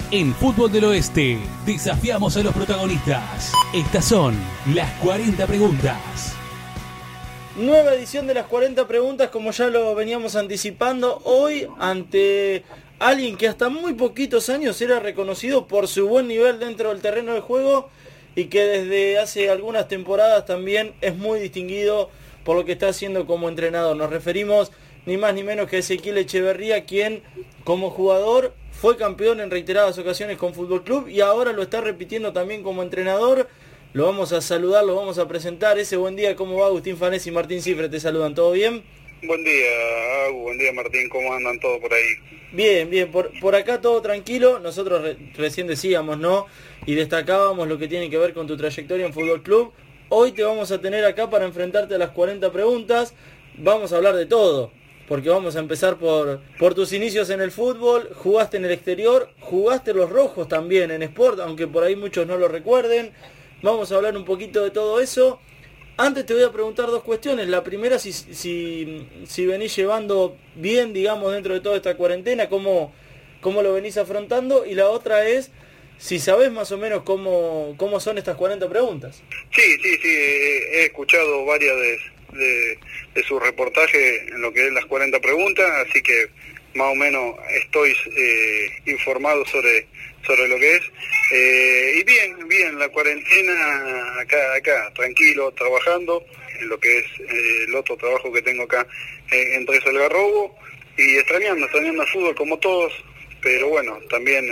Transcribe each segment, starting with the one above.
En Fútbol del Oeste, desafiamos a los protagonistas. Estas son las 40 preguntas. Nueva edición de las 40 preguntas, como ya lo veníamos anticipando, hoy ante alguien que hasta muy poquitos años era reconocido por su buen nivel dentro del terreno de juego y que desde hace algunas temporadas también es muy distinguido por lo que está haciendo como entrenador. Nos referimos ni más ni menos que a Ezequiel Echeverría, quien como jugador fue campeón en reiteradas ocasiones con Fútbol Club y ahora lo está repitiendo también como entrenador. Lo vamos a saludar, lo vamos a presentar. Ese buen día, ¿cómo va? Agustín Fanés y Martín Cifre te saludan, ¿todo bien? Buen día, Agu, buen día Martín, ¿cómo andan todos por ahí? Bien, por acá todo tranquilo. Nosotros recién decíamos, ¿no? Y destacábamos lo que tiene que ver con tu trayectoria en Fútbol Club. Hoy te vamos a tener acá para enfrentarte a las 40 preguntas. Vamos a hablar de todo, porque vamos a empezar por tus inicios en el fútbol. Jugaste en el exterior, jugaste los rojos también en Sport, aunque por ahí muchos no lo recuerden. Vamos a hablar un poquito de todo eso. Antes te voy a preguntar dos cuestiones. La primera, si venís llevando bien, digamos, dentro de toda esta cuarentena, cómo lo venís afrontando. Y la otra es, si sabés más o menos cómo son estas 40 preguntas. Sí, he escuchado varias de sus reportajes en lo que es las 40 preguntas, así que más o menos estoy informado sobre lo que es. Y bien, la cuarentena acá, tranquilo, trabajando en lo que es el otro trabajo que tengo acá en Tres Algarrobo, y extrañando el fútbol como todos, pero bueno, también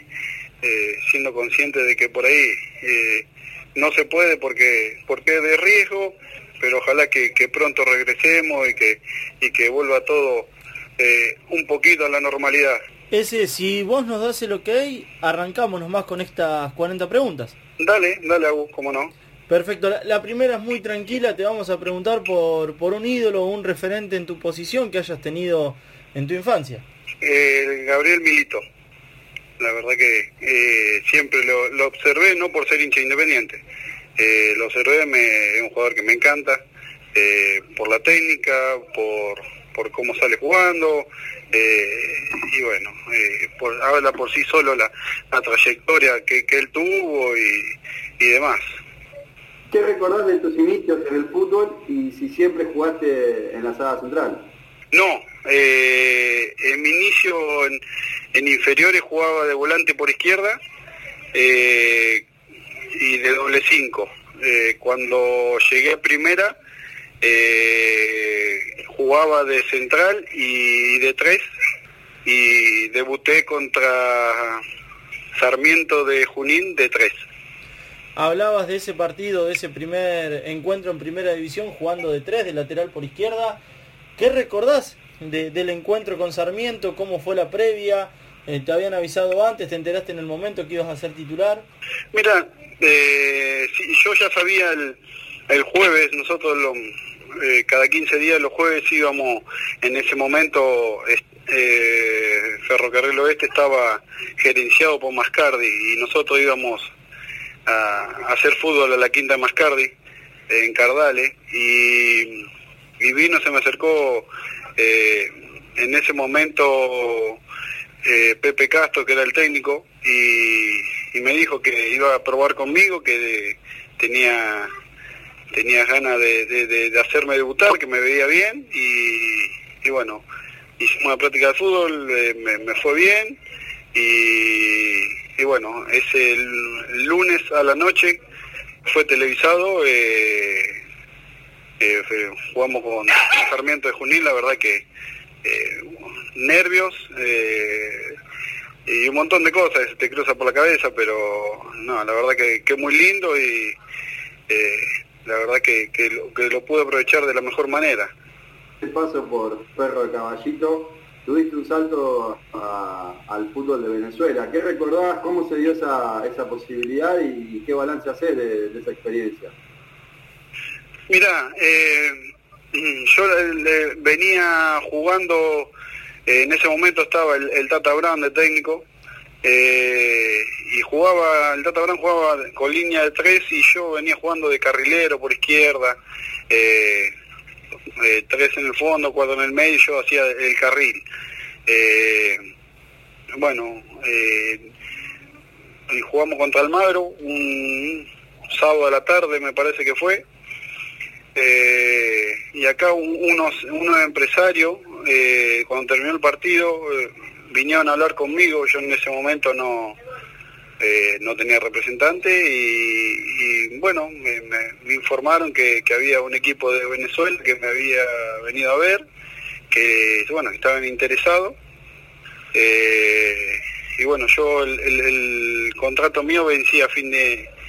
siendo consciente de que por ahí no se puede porque es de riesgo, pero ojalá que pronto regresemos y que vuelva todo un poquito a la normalidad. Si vos nos das el ok, arrancamos nomás con estas 40 preguntas. Dale, Agus, cómo no. Perfecto, la primera es muy tranquila, te vamos a preguntar por un ídolo o un referente en tu posición que hayas tenido en tu infancia. Gabriel Milito, la verdad que siempre lo observé, no por ser hincha Independiente, lo observé, es un jugador que me encanta, por la técnica, por cómo sale jugando, y bueno, habla por sí solo la trayectoria que él tuvo y demás. ¿Qué recordás de tus inicios en el fútbol y si siempre jugaste en la saga central? No, en mi inicio en inferiores jugaba de volante por izquierda y de doble 5. Cuando llegué a primera jugaba de central y de 3 y debuté contra Sarmiento de Junín de 3. Hablabas de ese partido, de ese primer encuentro en primera división jugando de 3, de lateral por izquierda. ¿Qué recordás del encuentro con Sarmiento? ¿Cómo fue la previa? ¿Te habían avisado antes? ¿Te enteraste en el momento que ibas a ser titular? Mira, sí, yo ya sabía el jueves, nosotros cada 15 días los jueves íbamos, en ese momento Ferrocarril Oeste estaba gerenciado por Mascardi y nosotros íbamos a hacer fútbol a la Quinta de Mascardi en Cardales y vino, se me acercó en ese momento Pepe Castro, que era el técnico, y me dijo que iba a probar conmigo, que tenía ganas de hacerme debutar, que me veía bien, y bueno, hicimos una práctica de fútbol, me fue bien, y bueno, ese el lunes a la noche fue televisado, jugamos con Sarmiento de Junín, la verdad que nervios y un montón de cosas te cruza por la cabeza, pero no, la verdad que muy lindo y la verdad que lo pude aprovechar de la mejor manera. El paso por Ferro de Caballito, tuviste un salto al fútbol de Venezuela. ¿Qué recordás? ¿Cómo se dio esa posibilidad y qué balance haces de esa experiencia? Mirá, yo venía jugando, en ese momento estaba el Tata Brown de técnico, y el Tata Brown jugaba con línea de 3 y yo venía jugando de carrilero por izquierda, 3 en el fondo, 4 en el medio, y yo hacía el carril. y jugamos contra Almagro un sábado a la tarde, me parece que fue. Y acá unos empresarios, cuando terminó el partido, vinieron a hablar conmigo. Yo en ese momento no tenía representante y bueno, me informaron que había un equipo de Venezuela que me había venido a ver, que bueno, estaban interesados. Y bueno, yo el contrato mío vencía a fin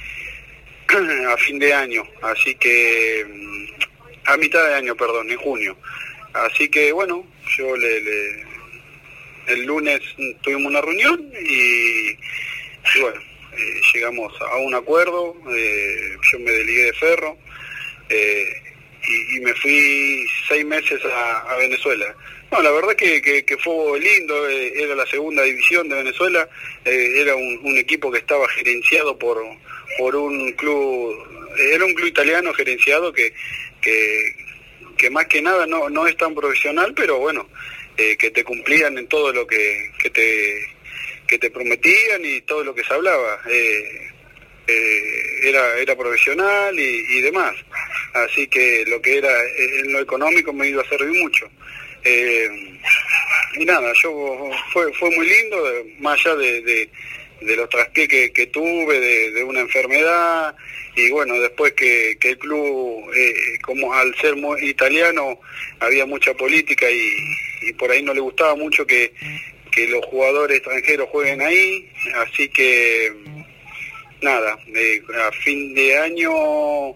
de año, así que a mitad de año, perdón, en junio. Así que bueno, yo el lunes tuvimos una reunión y bueno, llegamos a un acuerdo. Yo me desligué de Ferro y me fui 6 meses a Venezuela. No, la verdad que fue lindo. Era la segunda división de Venezuela. Era un equipo que estaba gerenciado por un club. Era un club italiano gerenciado que más que nada no es tan profesional, pero bueno, que te cumplían en todo lo que te prometían y todo lo que se hablaba. Era profesional y demás. Así que lo que era en lo económico me iba a servir mucho. Y nada, fue muy lindo, más allá de los traspiés que tuve, de una enfermedad, y bueno, después que el club, como al ser muy italiano, había mucha política y por ahí no le gustaba mucho que los jugadores extranjeros jueguen ahí, así que nada, a fin de año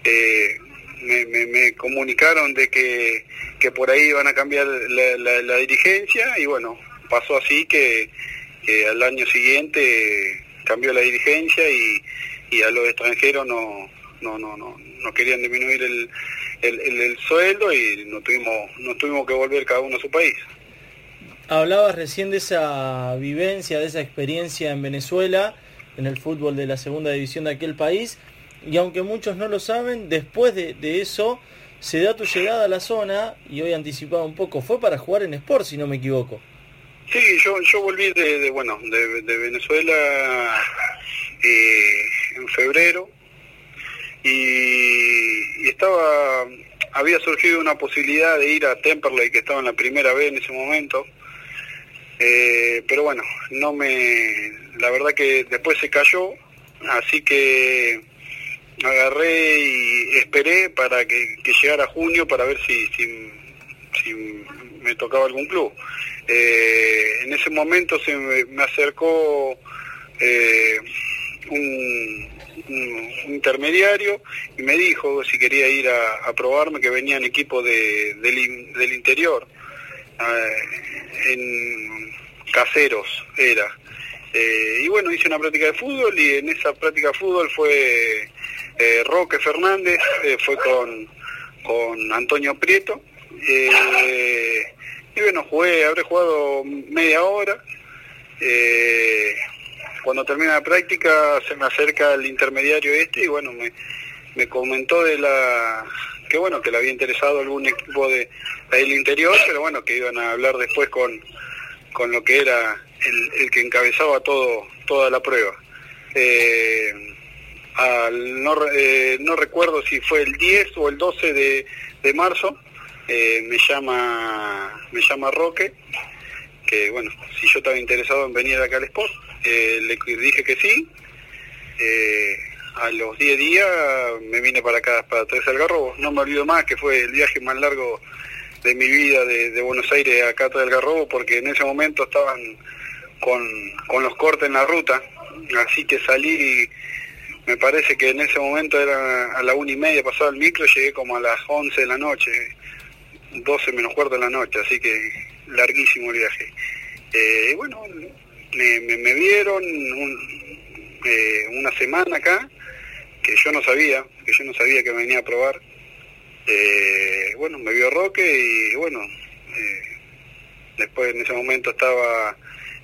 me comunicaron de que por ahí iban a cambiar la dirigencia y bueno, pasó así que al año siguiente cambió la dirigencia y a los extranjeros no querían disminuir el sueldo y nos tuvimos que volver cada uno a su país. Hablabas recién de esa vivencia, de esa experiencia en Venezuela, en el fútbol de la segunda división de aquel país, y aunque muchos no lo saben, después de eso se da tu llegada a la zona, y hoy anticipaba un poco, fue para jugar en Sport, si no me equivoco. Sí, yo volví de Venezuela en febrero y había surgido una posibilidad de ir a Temperley, que estaba en la primera B en ese momento, pero bueno, la verdad que después se cayó, así que agarré y esperé para que llegara junio para ver si me tocaba algún club. En ese momento se me acercó un intermediario y me dijo si quería ir a probarme, que venían equipos del interior, en Caseros era. Y bueno, hice una práctica de fútbol y en esa práctica de fútbol fue Roque Fernández, fue con Antonio Prieto. Y bueno, habré jugado media hora. Cuando termina la práctica se me acerca el intermediario y bueno, me comentó que bueno, que le había interesado algún equipo del interior, pero bueno, que iban a hablar después con lo que era el que encabezaba toda la prueba. No recuerdo si fue el 10 o el 12 de marzo, me llama Roque, que bueno, si yo estaba interesado en venir acá al Sport, le dije que sí. A los 10 días me vine para acá, para Tres Algarrobos. No me olvido más que fue el viaje más largo de mi vida de Buenos Aires acá a Tres Algarrobos, porque en ese momento estaban con los cortes en la ruta, así que salí, me parece que en ese momento era a la 1:30, pasaba el micro, llegué como a las 11 de la noche, 12 menos cuarto de la noche, así que larguísimo el viaje. Y bueno, me vieron una semana acá, que yo no sabía que venía a probar. Bueno, me vio Roque y bueno, después en ese momento estaba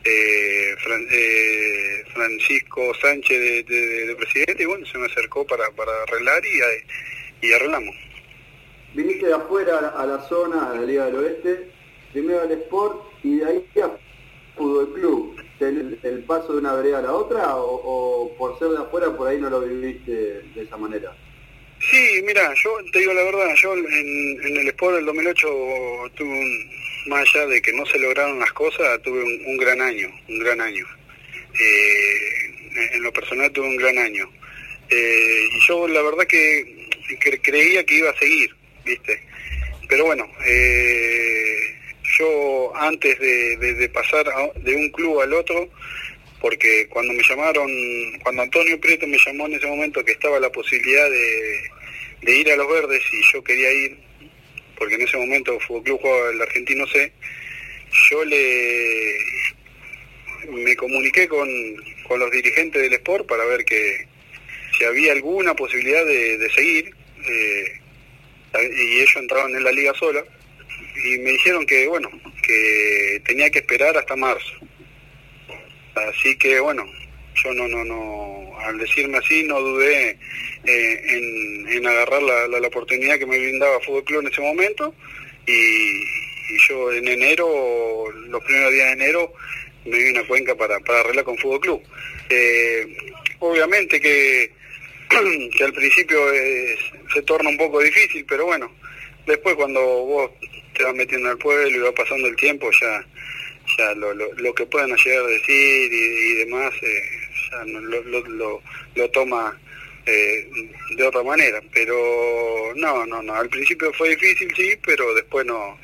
Francisco Sánchez de presidente y bueno, se me acercó para arreglar y arreglamos. Viniste de afuera a la zona, a la Liga del Oeste, primero al Sport y de ahí a Fútbol Club. el paso de una vereda a la otra o por ser de afuera por ahí no lo viviste de esa manera? Sí, mira, yo te digo la verdad, yo en el Sport del 2008 tuve más allá de que no se lograron las cosas, tuve un gran año, en lo personal tuve un gran año. Y yo la verdad que creía que iba a seguir, ¿viste? Pero bueno, yo antes de pasar de un club al otro, porque cuando Antonio Prieto me llamó en ese momento que estaba la posibilidad de ir a Los Verdes y yo quería ir, porque en ese momento el Fútbol Club jugaba el Argentino C, yo me comuniqué con los dirigentes del Sport para ver que si había alguna posibilidad de seguir, y ellos entraban en la liga sola, y me dijeron que bueno, que tenía que esperar hasta marzo. Así que bueno, yo no al decirme así no dudé en agarrar la oportunidad que me brindaba Fútbol Club en ese momento, y yo en enero, los primeros días de enero, me vine a Cuenca para arreglar con Fútbol Club. Obviamente que al principio se torna un poco difícil, pero bueno, después cuando vos te vas metiendo al pueblo y va pasando el tiempo, ya lo que puedan llegar a decir y demás, ya lo toma de otra manera. Pero no, al principio fue difícil, sí, pero después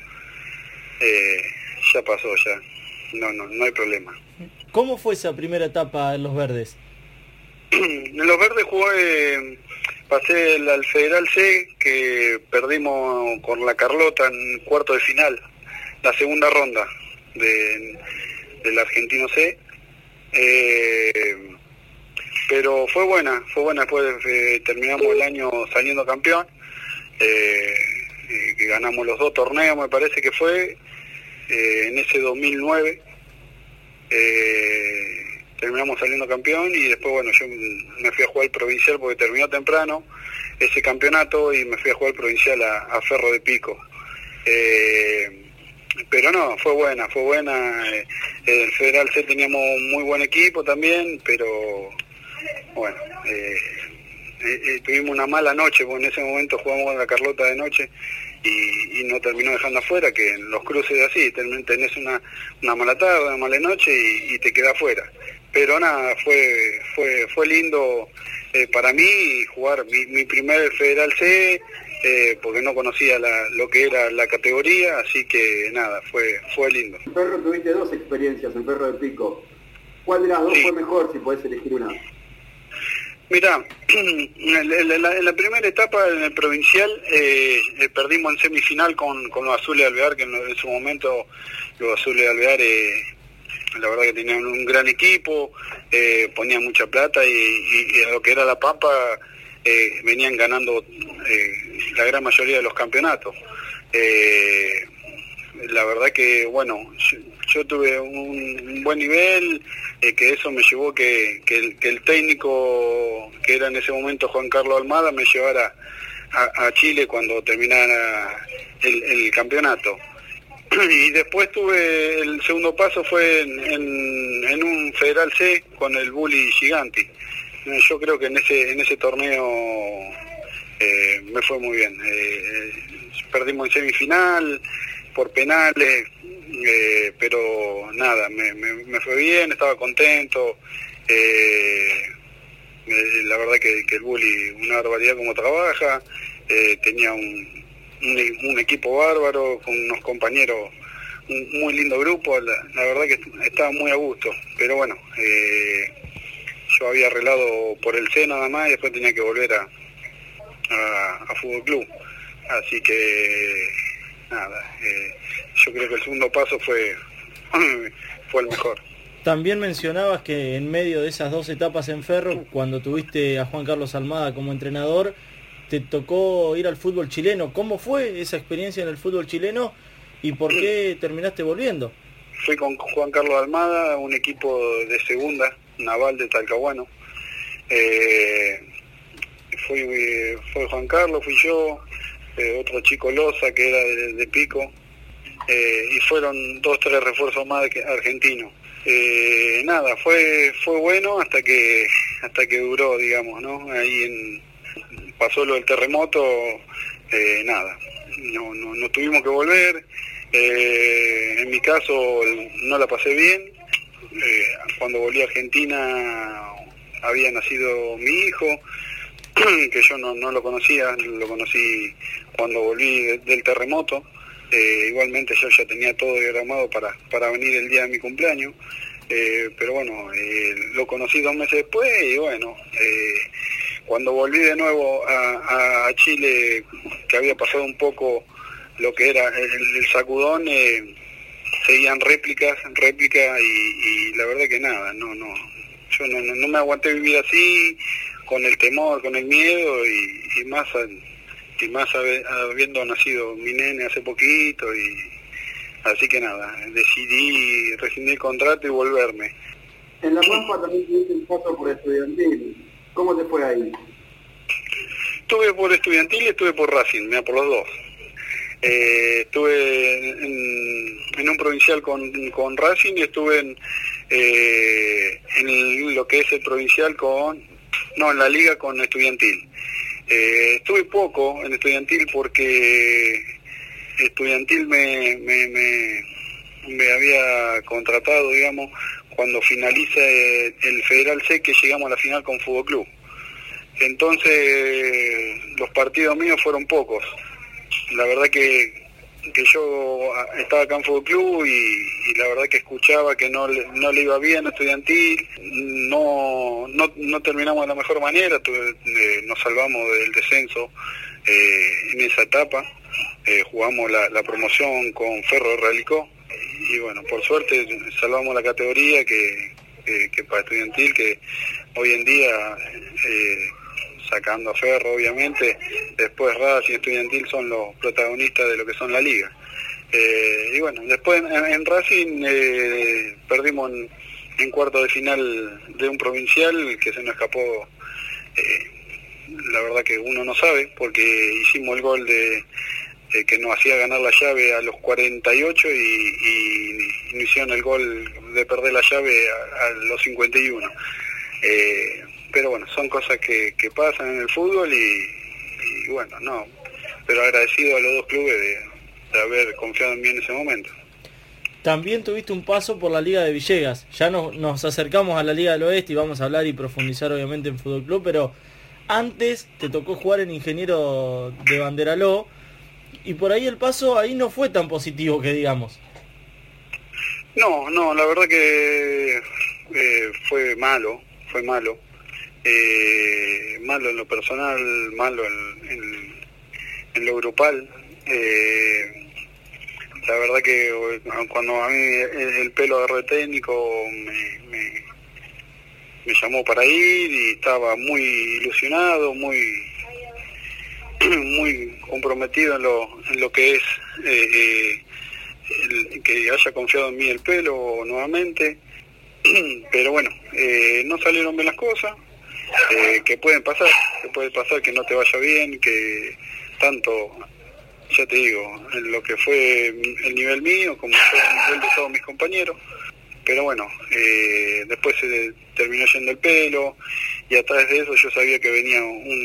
ya pasó, ya no hay problema. ¿Cómo fue esa primera etapa en Los Verdes? En Los Verdes pasé al Federal C, que perdimos con la Carlota en cuarto de final, la segunda ronda del Argentino C, pero fue buena, después terminamos el año saliendo campeón, que ganamos los 2 torneos, me parece que fue, en ese 2009, terminamos saliendo campeón, y después bueno, yo me fui a jugar al provincial porque terminó temprano ese campeonato y me fui a jugar al provincial a Ferro de Pico. Pero no, fue buena. El Federal C teníamos un muy buen equipo también, pero bueno, tuvimos una mala noche, porque en ese momento jugamos con la Carlota de noche y nos terminó dejando afuera, que en los cruces así, tenés una mala tarde, una mala noche y te queda afuera. Pero nada, fue lindo para mí jugar mi primer Federal C, porque no conocía lo que era la categoría, así que nada, fue lindo. En Ferro tuviste 2 experiencias, en Ferro de Pico. ¿Cuál de las 2 fue mejor, si podés elegir una? Mirá, en la primera etapa, en el provincial, perdimos en semifinal con los Azules de Alvear, que en su momento los Azules de Alvear, la verdad que tenían un gran equipo, ponían mucha plata y en lo que era La Pampa venían ganando la gran mayoría de los campeonatos. La verdad que, bueno, yo tuve un buen nivel, que eso me llevó que el técnico, que era en ese momento Juan Carlos Almada, me llevara a Chile cuando terminara el campeonato. Y después tuve, el segundo paso fue en un Federal C con el Bully Giganti. Yo creo que en ese torneo me fue muy bien. Perdimos en semifinal por penales, pero nada, me fue bien, estaba contento. La verdad que el Bully, una barbaridad como trabaja, tenía un equipo bárbaro, con unos compañeros, un muy lindo grupo, la verdad que estaba muy a gusto. Pero bueno, yo había arreglado por el C nada más y después tenía que volver a Fútbol Club. Así que nada, yo creo que el segundo paso fue el mejor. También mencionabas que en medio de esas 2 etapas en Ferro, cuando tuviste a Juan Carlos Almada como entrenador, te tocó ir al fútbol chileno. ¿Cómo fue esa experiencia en el fútbol chileno y por qué terminaste volviendo? Fui con Juan Carlos Almada, un equipo de segunda, Naval de Talcahuano. Fue Juan Carlos, fui yo, otro chico Loza que era de Pico, y fueron 2-3 refuerzos más argentinos. Nada, fue bueno hasta que duró, digamos, ¿no? Ahí pasó lo del terremoto, nada, no tuvimos que volver. En mi caso no la pasé bien. Cuando volví a Argentina había nacido mi hijo, que yo no lo conocía, lo conocí cuando volví del terremoto. Igualmente yo ya tenía todo diagramado para venir el día de mi cumpleaños, pero bueno, lo conocí 2 meses después y bueno, cuando volví de nuevo a Chile, que había pasado un poco lo que era el sacudón, seguían réplicas y la verdad que nada, yo no me aguanté vivir así, con el temor, con el miedo y más habiendo nacido mi nene hace poquito, y así que nada, decidí rescindir el contrato y volverme. En La Pampa también tuviste un paso por Estudiantil. ¿Cómo te fue ahí? Estuve por Estudiantil y estuve por Racing, mira, por los dos. Estuve en un provincial con Racing y estuve en lo que es el provincial en la liga con Estudiantil. Estuve poco en Estudiantil porque Estudiantil me había contratado, digamos, cuando finaliza el Federal C, que llegamos a la final con Fútbol Club. Entonces los partidos míos fueron pocos. La verdad que yo estaba acá en Fútbol Club y la verdad que escuchaba que no le iba bien a Estudiantil, no terminamos de la mejor manera, nos salvamos del descenso en esa etapa, jugamos la promoción con Ferro de Realicó y bueno, por suerte salvamos la categoría que para Estudiantil, que hoy en día, sacando a Ferro obviamente, después Racing y Estudiantil son los protagonistas de lo que son la liga. Y bueno, después en Racing perdimos en cuarto de final de un provincial que se nos escapó, la verdad que uno no sabe, porque hicimos el gol que nos hacía ganar la llave a los 48 y nos hicieron el gol de perder la llave a los 51. Pero bueno, son cosas que pasan en el fútbol y bueno, no, pero agradecido a los dos clubes de haber confiado en mí en ese momento. También tuviste un paso por la Liga de Villegas. Ya nos acercamos a la Liga del Oeste y vamos a hablar y profundizar obviamente en Fútbol Club, pero antes te tocó jugar en Ingeniero de Banderaló y por ahí el paso ahí no fue tan positivo que digamos. No, la verdad que fue malo. Malo en lo personal, malo en lo grupal. La verdad que cuando a mí el pelo agarró de técnico me llamó para ir y estaba muy ilusionado, muy comprometido en lo que es que haya confiado en mí el pelo nuevamente. Pero bueno, no salieron bien las cosas, que puede pasar que no te vaya bien, que tanto, ya te digo, en lo que fue el nivel mío como fue el nivel de todos mis compañeros, pero bueno, después se terminó yendo el pelo y a través de eso yo sabía que venía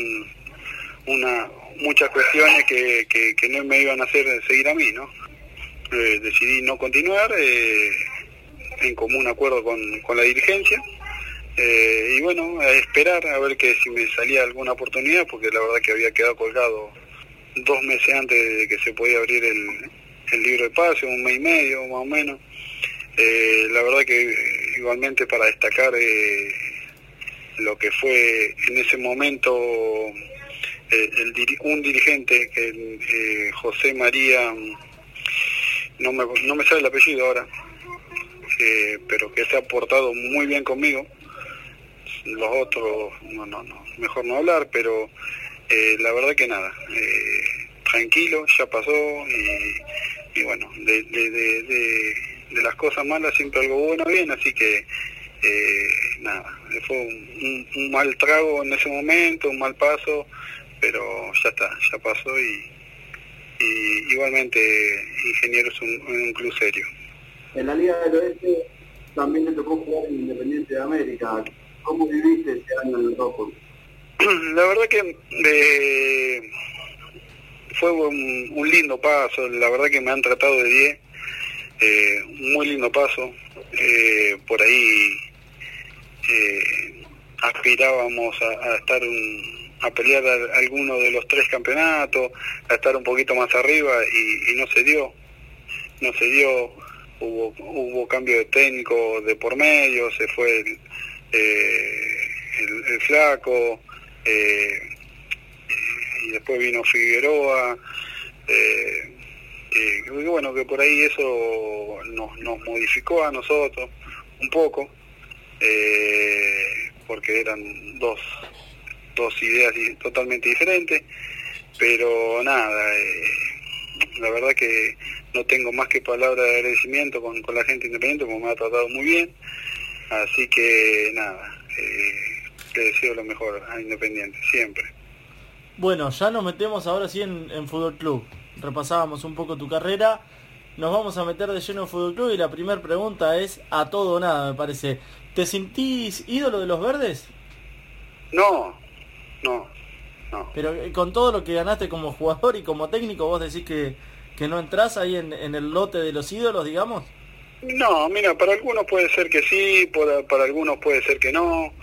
muchas cuestiones que no me iban a hacer seguir a mí, ¿no? Decidí no continuar, en común acuerdo con la dirigencia, y bueno, a esperar a ver que si me salía alguna oportunidad, porque la verdad que había quedado colgado 2 meses antes de que se podía abrir el libro de pase, 1 mes y medio más o menos. La verdad que igualmente para destacar lo que fue en ese momento un dirigente, José María, no me sale el apellido ahora, pero que se ha portado muy bien conmigo. Los otros no mejor no hablar, pero la verdad que nada, tranquilo, ya pasó y bueno, de las cosas malas siempre algo bueno viene, así que nada, fue un mal trago en ese momento, un mal paso, pero ya está, ya pasó y igualmente Ingeniero es un club serio. En la Liga del Oeste también te tocó jugar en Independiente de América. ¿Cómo viviste ese año en el Rojo? La verdad que fue un lindo paso, la verdad que me han tratado de 10, un muy lindo paso. Por ahí aspirábamos a estar a pelear alguno de los 3 campeonatos, a estar un poquito más arriba y no se dio, hubo cambio de técnico de por medio, se fue el Flaco, y después vino Figueroa, y bueno, que por ahí eso nos modificó a nosotros un poco, porque eran dos ideas totalmente diferentes, pero nada, la verdad que no tengo más que palabras de agradecimiento con la gente Independiente, como me ha tratado muy bien, así que nada, le deseo lo mejor a Independiente, siempre. Bueno, ya nos metemos ahora sí en Fútbol Club. Repasábamos un poco tu carrera, nos vamos a meter de lleno en Fútbol Club y la primera pregunta es a todo o nada, me parece. ¿Te sentís ídolo de los verdes? No. Pero con todo lo que ganaste como jugador y como técnico, ¿vos decís que no entrás ahí en el lote de los ídolos, digamos? No, mira, para algunos puede ser que sí, para algunos puede ser que no.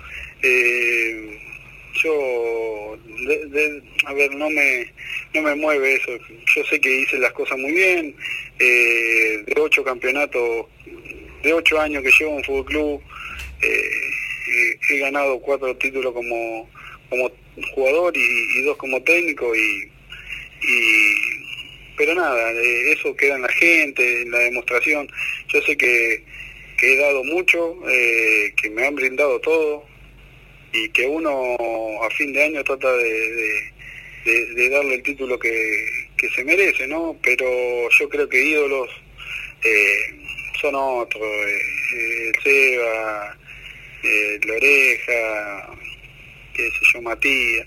Yo, a ver, no me mueve eso. Yo sé que hice las cosas muy bien. De 8 campeonatos, de 8 años que llevo en Fútbol Club, he ganado 4 títulos como jugador y 2 como técnico pero nada, eso queda en la gente, en la demostración. Yo sé que he dado mucho, que me han brindado todo y que uno a fin de año trata de darle el título que se merece, ¿no? Pero yo creo que ídolos son otros, el Seba, la Oreja, qué sé yo, Matías,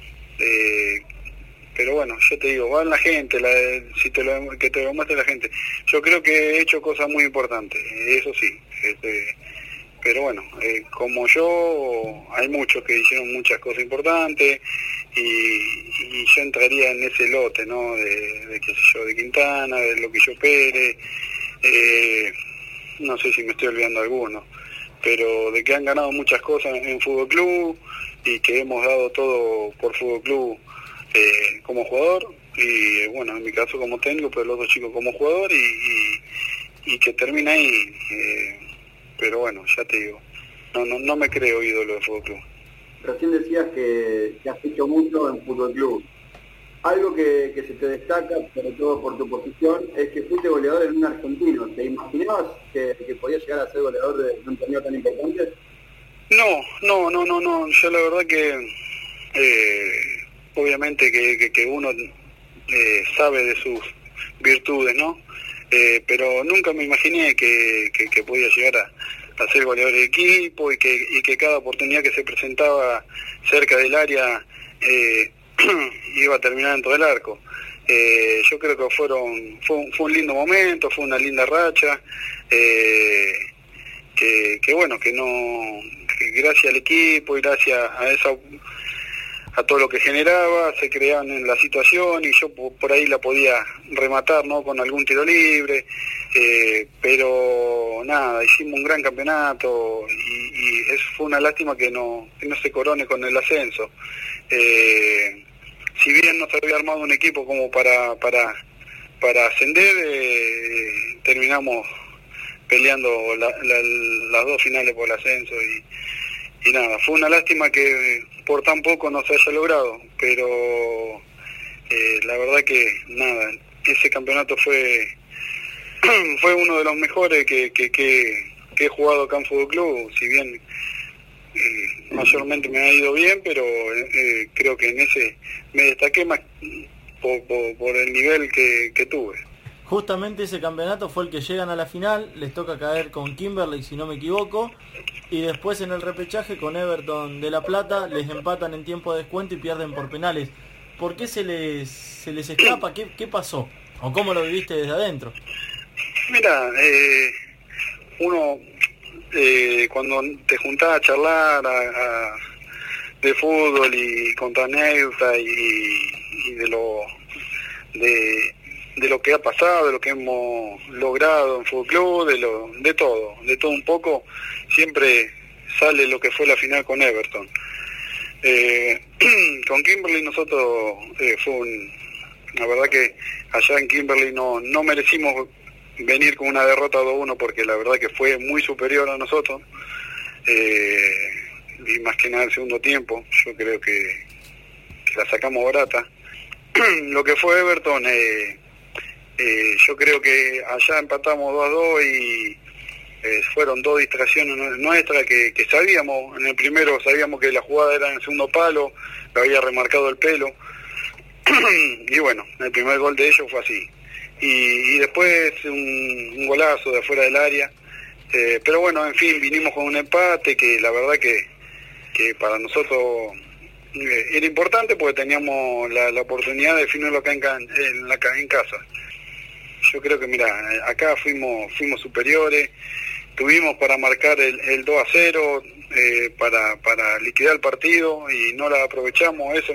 pero bueno, yo te digo, va en la gente, que te lo muestre la gente. Yo creo que he hecho cosas muy importantes, eso sí, pero bueno, como yo, hay muchos que hicieron muchas cosas importantes y yo entraría en ese lote, ¿no? De qué sé yo, de Quintana, de Loquillo Pérez, no sé si me estoy olvidando alguno, pero de que han ganado muchas cosas en Fútbol Club y que hemos dado todo por Fútbol Club como jugador y bueno, en mi caso como técnico, pero los 2 chicos como jugador y que termina ahí, pero bueno, ya te digo, no me creo ídolo de Fútbol Club. Recién decías que has hecho mucho en Fútbol Club. Algo que se te destaca, sobre todo por tu posición, es que fuiste goleador en un argentino. ¿Te imaginabas que podías llegar a ser goleador de un torneo tan importante? No. Yo la verdad que obviamente que uno sabe de sus virtudes, ¿no? Pero nunca me imaginé que podía llegar a ser goleador de equipo y que cada oportunidad que se presentaba cerca del área iba a terminar dentro del arco. Yo creo que fue un lindo momento, fue una linda racha, que bueno, que gracias al equipo y gracias a todo lo que generaba, se creaban en la situación y yo por ahí la podía rematar, ¿no? Con algún tiro libre, pero nada, hicimos un gran campeonato y fue una lástima que no se corone con el ascenso. Si bien no se había armado un equipo como para ascender, terminamos peleando las 2 finales por el ascenso y nada, fue una lástima que por tan poco no se haya logrado, pero la verdad que nada, ese campeonato fue uno de los mejores que he jugado acá en Fútbol Club, si bien mayormente me ha ido bien, pero creo que en ese me destaqué más por el nivel que tuve. Justamente ese campeonato fue el que llegan a la final, les toca caer con Kimberley si no me equivoco, y después en el repechaje con Everton de La Plata les empatan en tiempo de descuento y pierden por penales. ¿Por qué se les escapa? ¿Qué pasó? ¿O cómo lo viviste desde adentro? Mira, uno cuando te juntás a charlar de fútbol y contar anécdotas y de lo que ha pasado, de lo que hemos logrado en Fútbol Club, de todo un poco, siempre sale lo que fue la final con Everton. Con Kimberley nosotros la verdad que allá en Kimberley no merecimos venir con una derrota 2-1 porque la verdad que fue muy superior a nosotros, y más que nada el segundo tiempo yo creo que la sacamos barata. Lo que fue Everton, yo creo que allá empatamos 2-2 y fueron 2 distracciones nuestras que sabíamos. En el primero sabíamos que la jugada era en el segundo palo, lo había remarcado el pelo y bueno, el primer gol de ellos fue así y después un golazo de afuera del área, pero bueno, en fin, vinimos con un empate que la verdad que para nosotros era importante porque teníamos la oportunidad de definirlo acá en casa. Yo creo que mira, acá fuimos superiores, tuvimos para marcar el 2-0, para liquidar el partido y no la aprovechamos, eso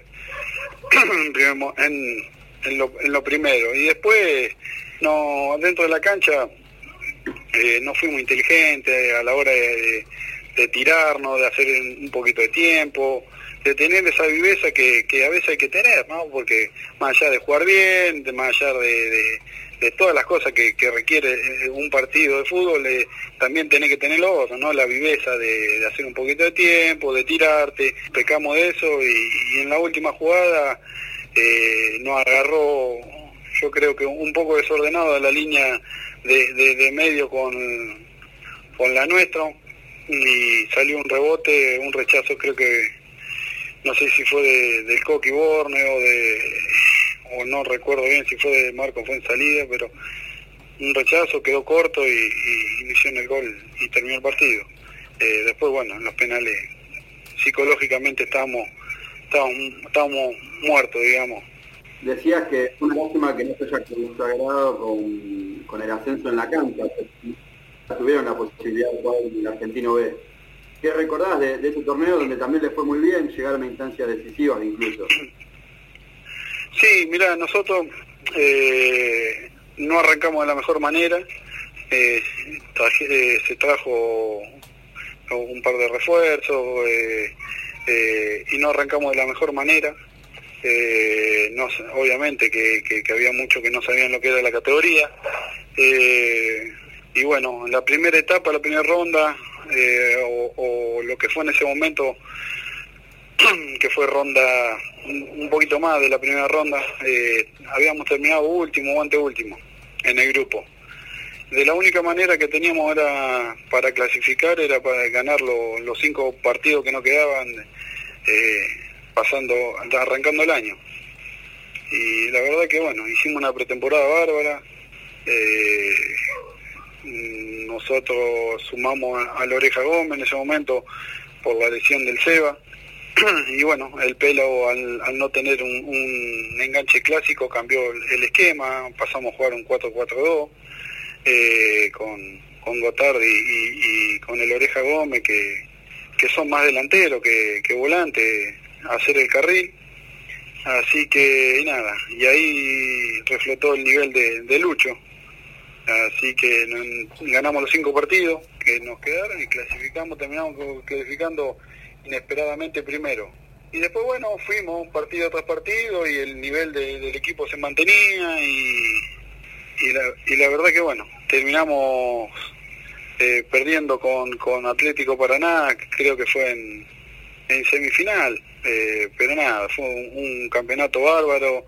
en lo primero. Y después, dentro de la cancha, no fuimos inteligentes a la hora de tirarnos, de hacer un poquito de tiempo, de tener esa viveza que a veces hay que tener, ¿no? Porque más allá de jugar bien, más allá de todas las cosas que requiere un partido de fútbol, también tenés que tener lo otro, ¿no? La viveza de hacer un poquito de tiempo, de tirarte. Pecamos de eso y en la última jugada nos agarró, yo creo que un poco desordenado la línea de medio con la nuestra, y salió un rebote, un rechazo, creo que no sé si fue del Coqui Borne o no recuerdo bien si fue de Marco, fue en salida, pero un rechazo, quedó corto y inició en el gol y terminó el partido. Después, bueno, en los penales psicológicamente estábamos muertos, digamos. Decías que es una lástima que no se haya consagrado con el ascenso en la cancha. Tuvieron la posibilidad de jugar en el Argentino B. ¿Qué recordás de ese torneo donde también les fue muy bien, llegaron a instancias decisivas incluso? Sí, mira, nosotros no arrancamos de la mejor manera, se trajo un par de refuerzos y no arrancamos de la mejor manera. Obviamente que había muchos que no sabían lo que era la categoría, y bueno, en la primera etapa, la primera ronda, o lo que fue en ese momento, que fue ronda un poquito más de la primera ronda, habíamos terminado último o anteúltimo en el grupo. De la única manera que teníamos era para clasificar, era para ganar los 5 partidos que nos quedaban, arrancando el año. Y la verdad que bueno, hicimos una pretemporada bárbara. Nosotros sumamos a la Oreja Gómez en ese momento por la lesión del Seba, y bueno, el Pelo al no tener un enganche clásico cambió el esquema, pasamos a jugar un 4-4-2 con Gotardi y con el Oreja Gómez, que son más delanteros que volante, a hacer el carril. Así que nada, y ahí reflotó el nivel de Lucho. Así que ganamos los 5 partidos que nos quedaron y terminamos clasificando inesperadamente primero. Y después, bueno, fuimos partido tras partido y el nivel del equipo se mantenía y la verdad que, bueno, terminamos perdiendo con Atlético Paraná, creo que fue en semifinal, pero nada, fue un campeonato bárbaro.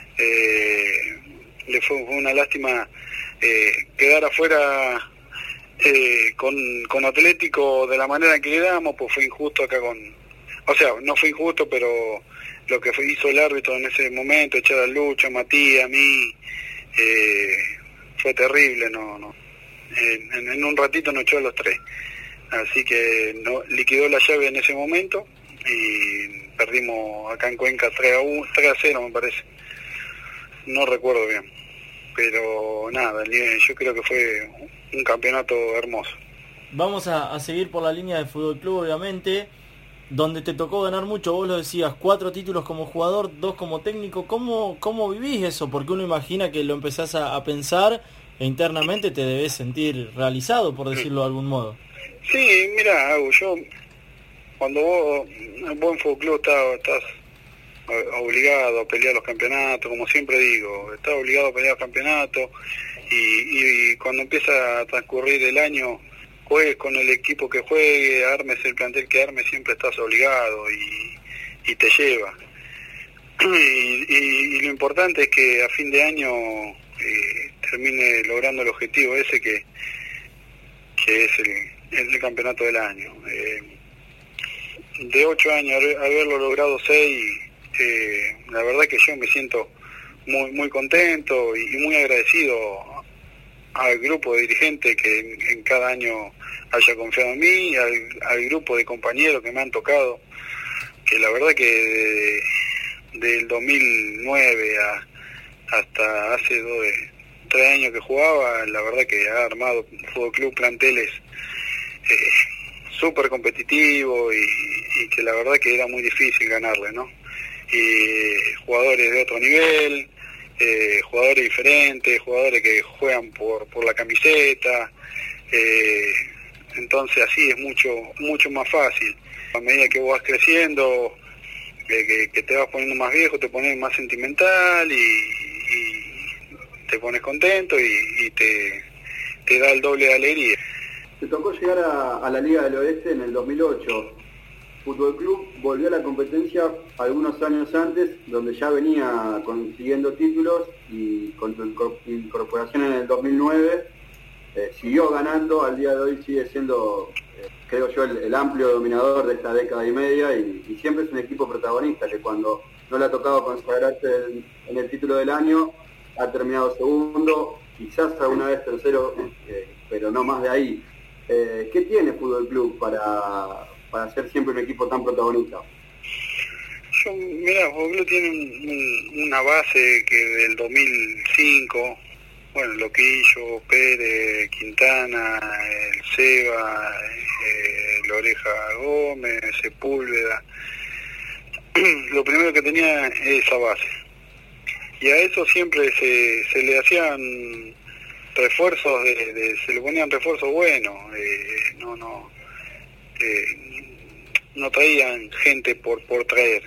Fue una lástima quedar afuera con Atlético de la manera en que quedamos, pues fue injusto acá o sea, no fue injusto, pero lo que hizo el árbitro en ese momento, echar a Lucho, a Matías, a mí, fue terrible, en un ratito nos echó a los 3, así que liquidó la llave en ese momento y perdimos acá en Cuenca 3-0 me parece, no recuerdo bien. Pero nada, yo creo que fue un campeonato hermoso. Vamos a seguir por la línea de Fútbol Club, obviamente, donde te tocó ganar mucho. Vos lo decías, 4 títulos como jugador, 2 como técnico. ¿Cómo vivís eso? Porque uno imagina que lo empezás a pensar e internamente te debes sentir realizado, por decirlo de algún modo. Sí, mira, yo cuando vos en Fútbol Club estás obligado a pelear los campeonatos, como siempre digo, estás obligado a pelear los campeonatos y cuando empieza a transcurrir el año, juegues con el equipo que juegue, armes el plantel que armes, siempre estás obligado y te lleva. Y lo importante es que a fin de año termine logrando el objetivo ese que es el campeonato del año. De 8 años haberlo logrado 6, la verdad que yo me siento muy contento y muy agradecido al grupo de dirigentes que en cada año haya confiado en mí, al grupo de compañeros que me han tocado, que la verdad que del 2009 hasta hace 3 años que jugaba, la verdad que ha armado Fútbol Club planteles súper competitivos y que la verdad que era muy difícil ganarle, ¿no? Y jugadores de otro nivel, jugadores diferentes, jugadores que juegan por la camiseta, entonces así es mucho más fácil. A medida que vos vas creciendo, que te vas poniendo más viejo, te pones más sentimental y te pones contento y te da el doble de alegría. Te tocó llegar a la Liga del Oeste en el 2008. Fútbol Club volvió a la competencia algunos años antes, donde ya venía consiguiendo títulos, y con tu incorporación en el 2009 siguió ganando. Al día de hoy sigue siendo, creo yo, el amplio dominador de esta década y media, y siempre es un equipo protagonista que cuando no le ha tocado consagrarse en el título del año ha terminado segundo, quizás alguna vez tercero, pero no más de ahí. ¿Qué tiene Fútbol Club para ser siempre un equipo tan protagonista? Mira, Fútbol Club tiene una base que del 2005, bueno, Loquillo, Pérez, Quintana, el Seba, el Oreja Gómez, Sepúlveda. Lo primero que tenía es esa base. Y a eso siempre se le hacían refuerzos, se le ponían refuerzos buenos, no traían gente por traer,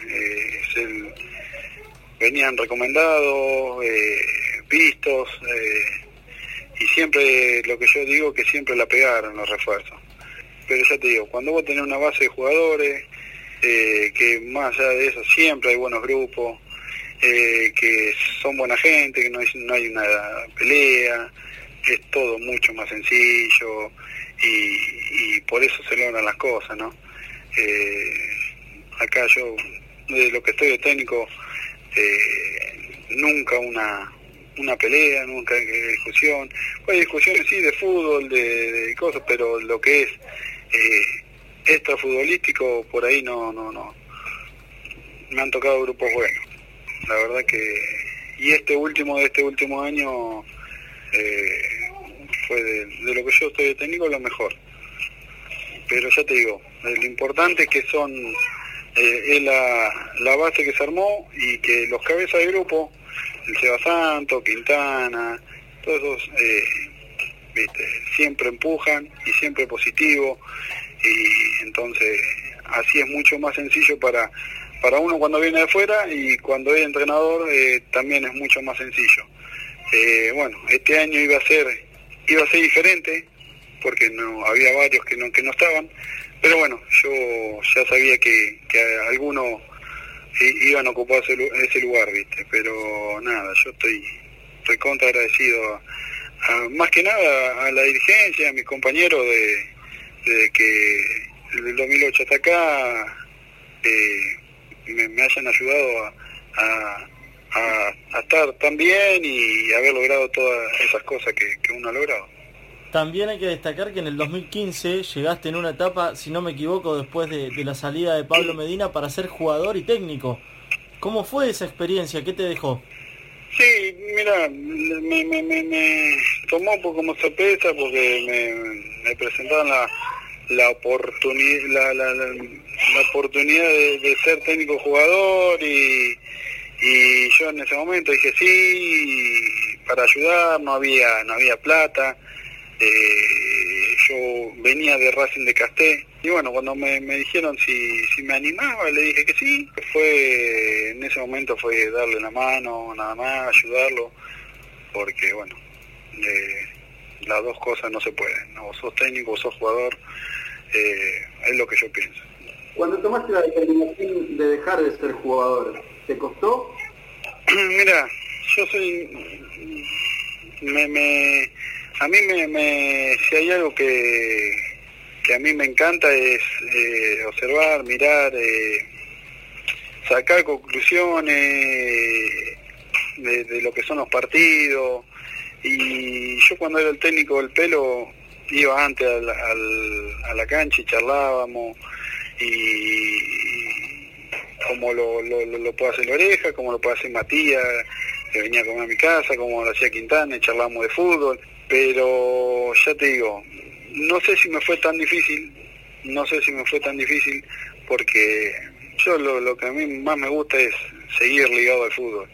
venían recomendados, vistos, y siempre, lo que yo digo, que siempre la pegaron los refuerzos. Pero ya te digo, cuando vos tenés una base de jugadores, que más allá de eso siempre hay buenos grupos, que son buena gente, que no hay una pelea, es todo mucho más sencillo y por eso se logran las cosas, ¿no? Acá yo, de lo que estoy de técnico, nunca una pelea, nunca hay discusión. Hay discusiones sí de fútbol, de cosas, pero lo que es extrafutbolístico, por ahí no. Me han tocado grupos buenos. La verdad que, y este último año fue de lo que yo estoy de técnico lo mejor. Pero ya te digo, lo importante es que es la base que se armó, y que los cabezas de grupo, el Seba Santo, Quintana, todos esos siempre empujan y siempre positivo, y entonces así es mucho más sencillo para uno cuando viene de afuera, y cuando es entrenador también es mucho más sencillo. Bueno, este año iba a ser diferente, porque no había varios que no estaban, pero bueno, yo ya sabía que algunos iban a ocupar ese lugar, ¿viste? Pero nada, yo estoy contra agradecido más que nada a la dirigencia, a mis compañeros de que desde el 2008 hasta acá me hayan ayudado a estar tan bien y haber logrado todas esas cosas que uno ha logrado. También hay que destacar que en el 2015 llegaste en una etapa, si no me equivoco, después de la salida de Pablo Medina, para ser jugador y técnico. ¿Cómo fue esa experiencia? ¿Qué te dejó? Sí, mira, me tomó un poco como sorpresa porque me presentaban la oportunidad la oportunidad de ser técnico jugador y yo en ese momento dije sí para ayudar, no había plata, yo venía de Racing de Casté y bueno, cuando me dijeron si me animaba, le dije que sí. En ese momento fue darle la mano, nada más, ayudarlo, porque bueno, las dos cosas no se pueden, ¿no? Sos técnico o sos jugador, es lo que yo pienso. Cuando tomaste la determinación de dejar de ser jugador, ¿te costó? Mira, yo soy... a mí si hay algo que a mí me encanta es observar, mirar, sacar conclusiones de lo que son los partidos. Y yo cuando era el técnico del Pelo iba antes a la cancha y charlábamos, y como lo puede hacer La Oreja, como lo puede hacer Matías, que venía a comer a mi casa, como lo hacía Quintana, y charlábamos de fútbol. Pero ya te digo, no sé si me fue tan difícil, porque yo lo que a mí más me gusta es seguir ligado al fútbol.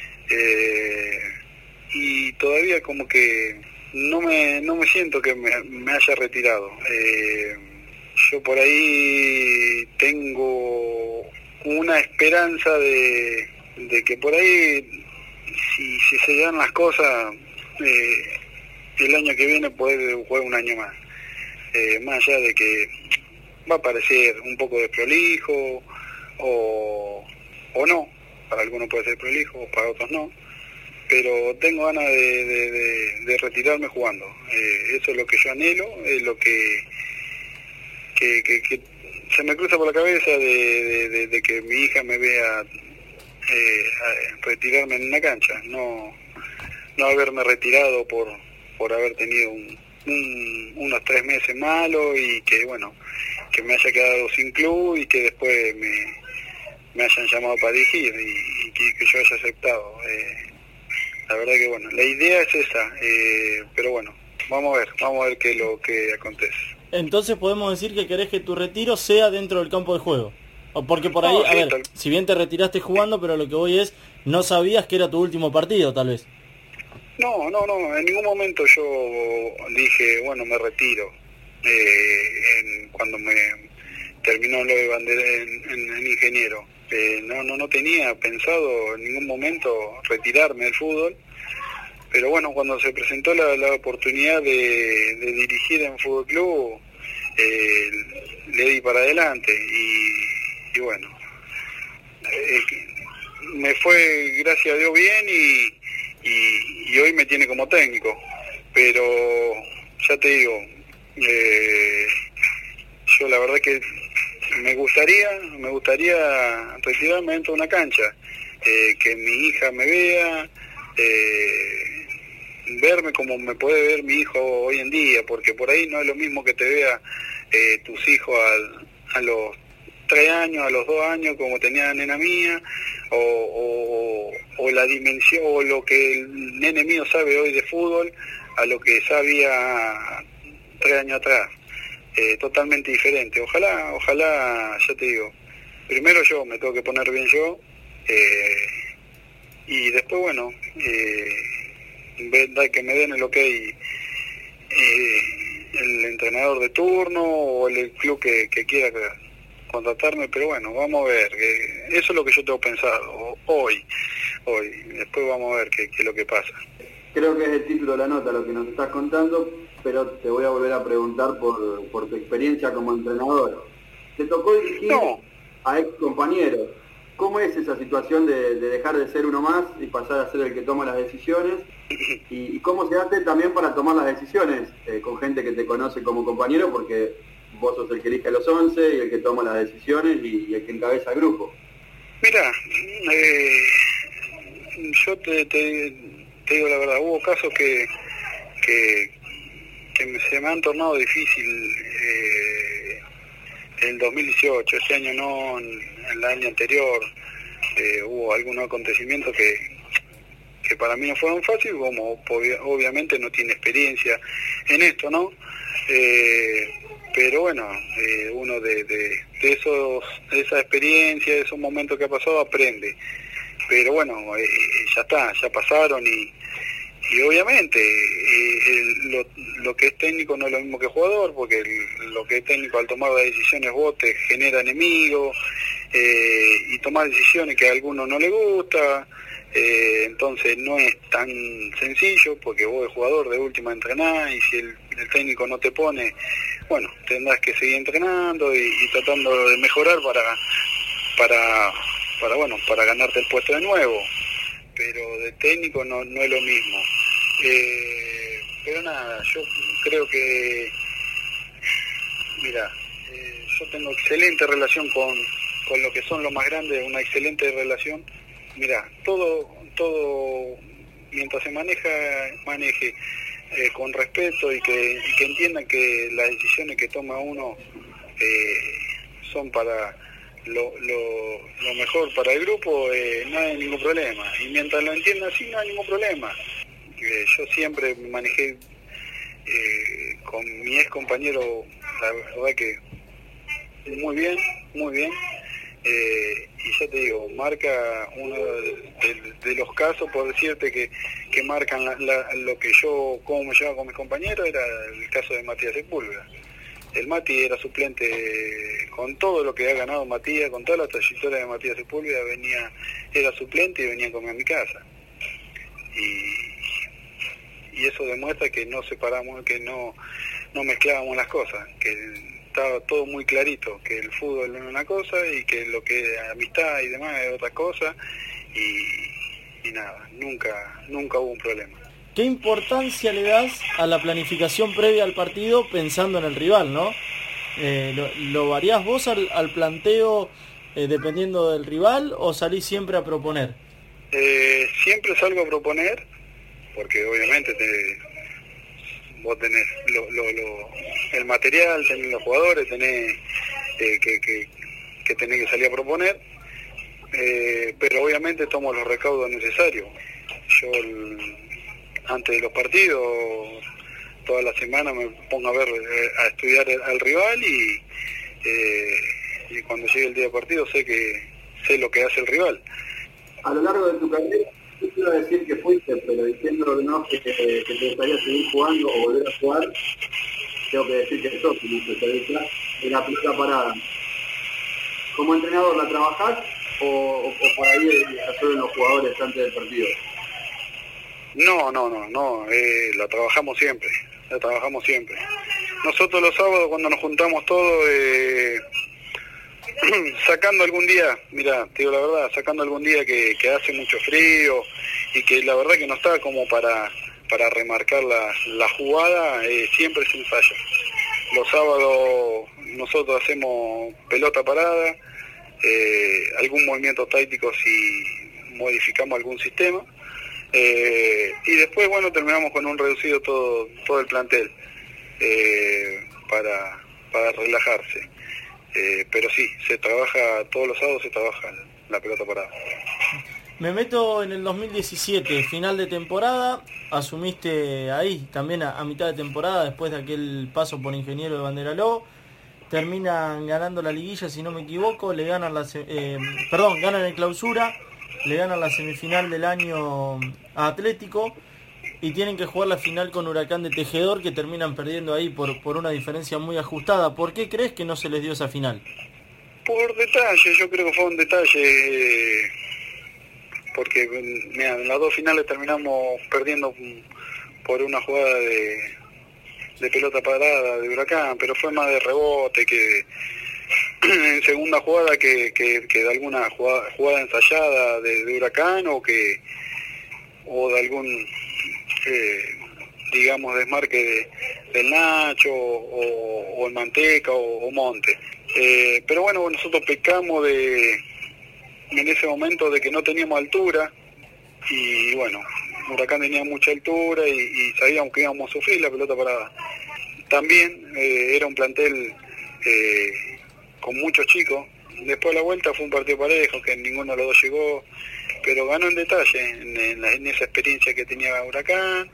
Y todavía como que no me siento que me haya retirado. Yo por ahí tengo una esperanza de que por ahí, si se dan las cosas, el año que viene poder jugar un año más. Más allá de que va a parecer un poco desprolijo o no, para algunos puede ser prolijo, para otros no, pero tengo ganas de retirarme jugando. Eso es lo que yo anhelo, es lo que se me cruza por la cabeza de que mi hija me vea retirarme en una cancha, no haberme retirado por haber tenido unos 3 meses malos y que bueno, que me haya quedado sin club y que después me hayan llamado para dirigir y que yo haya aceptado. La verdad que bueno, la idea es esa, pero bueno, vamos a ver qué es lo que acontece. Entonces podemos decir que querés que tu retiro sea dentro del campo de juego. O porque por ahí, No, a sí, ver, si bien te retiraste jugando, pero lo que voy es, no sabías que era tu último partido, tal vez. No, en ningún momento yo dije, bueno, me retiro. Cuando me terminó lo de bandera en ingeniero. No tenía pensado en ningún momento retirarme del fútbol, pero bueno, cuando se presentó la oportunidad de dirigir en Fútbol Club, le di para adelante y bueno, me fue, gracias a Dios, bien y hoy me tiene como técnico, pero ya te digo, yo la verdad que me gustaría retirarme dentro de una cancha, que mi hija me vea, verme como me puede ver mi hijo hoy en día, porque por ahí no es lo mismo que te vea tus hijos a los 3 años, a los 2 años, como tenía la nena mía, o la dimensión, o lo que el nene mío sabe hoy de fútbol, a lo que sabía 3 años atrás. Totalmente diferente. Ojalá, ya te digo, primero yo me tengo que poner bien yo, y después, bueno, que me den el ok el entrenador de turno o el club que quiera contratarme, pero bueno, vamos a ver, eso es lo que yo tengo pensado hoy, después vamos a ver qué es lo que pasa. Creo que es el título de la nota lo que nos estás contando, pero te voy a volver a preguntar por tu experiencia como entrenador. ¿Te tocó dirigir a ex compañeros? ¿Cómo es esa situación de dejar de ser uno más y pasar a ser el que toma las decisiones? ¿Y cómo se hace también para tomar las decisiones con gente que te conoce como compañero? Porque vos sos el que elige a los 11 y el que toma las decisiones y el que encabeza el grupo. Mira, yo te digo la verdad, hubo casos que se me han tornado difícil el 2018, ese año no, en el año anterior hubo algunos acontecimientos que que para mí no fueron fáciles, como obviamente no tiene experiencia en esto, ¿no? Pero bueno, uno de esa experiencia, de esos momentos que ha pasado, aprende. Pero bueno, ya está, ya pasaron y obviamente lo que es técnico no es lo mismo que jugador, porque lo que es técnico al tomar las decisiones vos te genera enemigos y tomar decisiones que a alguno no le gusta, entonces no es tan sencillo, porque vos el jugador de última entrenás y si el técnico no te pone, bueno, tendrás que seguir entrenando y tratando de mejorar para ganarte el puesto de nuevo, pero de técnico no es lo mismo. Pero nada, yo creo que, mira, yo tengo excelente relación con lo que son los más grandes, una excelente relación. Mira, todo mientras se maneje con respeto y que entiendan que las decisiones que toma uno son para lo mejor para el grupo, no hay ningún problema. Y mientras lo entiendan así, no hay ningún problema. Yo siempre me manejé con mi ex compañero, la verdad que muy bien, y ya te digo, marca uno de los casos, por decirte que marcan lo que yo, cómo me llevaba con mis compañeros, era el caso de Matías Sepúlveda. El Mati era suplente, con todo lo que ha ganado Matías, con toda la trayectoria de Matías Sepúlveda, era suplente y venía conmigo a mi casa. Y eso demuestra que no separamos, que no mezclábamos las cosas, que estaba todo muy clarito, que el fútbol es una cosa y que lo que es amistad y demás es otra cosa, y nada, nunca hubo un problema. ¿Qué importancia le das a la planificación previa al partido pensando en el rival, no? ¿Lo variás vos al planteo dependiendo del rival o salís siempre a proponer? Siempre salgo a proponer, porque obviamente vos tenés el material, tenés los jugadores, tenés que tenés que salir a proponer, pero obviamente tomo los recaudos necesarios. Yo antes de los partidos, toda la semana me pongo a estudiar al rival y cuando llegue el día de partido sé lo que hace el rival. A lo largo de tu carrera, yo quiero decir que fuiste, pero diciendo ¿no? que te gustaría seguir jugando o volver a jugar, tengo que decir que sos un especialista de la pelota parada. ¿Como entrenador la trabajás o por ahí solo en los jugadores antes del partido? No, la trabajamos siempre. Nosotros los sábados cuando nos juntamos todos, sacando algún día, mira, te digo la verdad, sacando algún día que hace mucho frío y que la verdad que no está como para remarcar la jugada, siempre se ensaya. Los sábados nosotros hacemos pelota parada, algún movimiento táctico si modificamos algún sistema, y después bueno terminamos con un reducido todo el plantel para relajarse. Pero sí, se trabaja todos los sábados, se trabaja la pelota parada. Me meto en el 2017, final de temporada, asumiste ahí también a mitad de temporada después de aquel paso por Ingeniero de Banderaló, terminan ganando la liguilla si no me equivoco, ganan el clausura, le ganan la semifinal del año a Atlético y tienen que jugar la final con Huracán de Tejedor, que terminan perdiendo ahí por una diferencia muy ajustada. ¿Por qué crees que no se les dio esa final? Por detalle, yo creo que fue un detalle, porque mira, en las dos finales terminamos perdiendo por una jugada de pelota parada de Huracán, pero fue más de rebote que en segunda jugada que de alguna jugada ensayada de Huracán o de algún digamos desmarque del Nacho o el Manteca o Monte, pero bueno, nosotros pecamos en ese momento de que no teníamos altura y bueno, Huracán tenía mucha altura y sabíamos que íbamos a sufrir la pelota parada. También era un plantel con muchos chicos. Después de la vuelta fue un partido parejo, que ninguno de los dos llegó, pero ganó en detalle, en esa experiencia que tenía Huracán,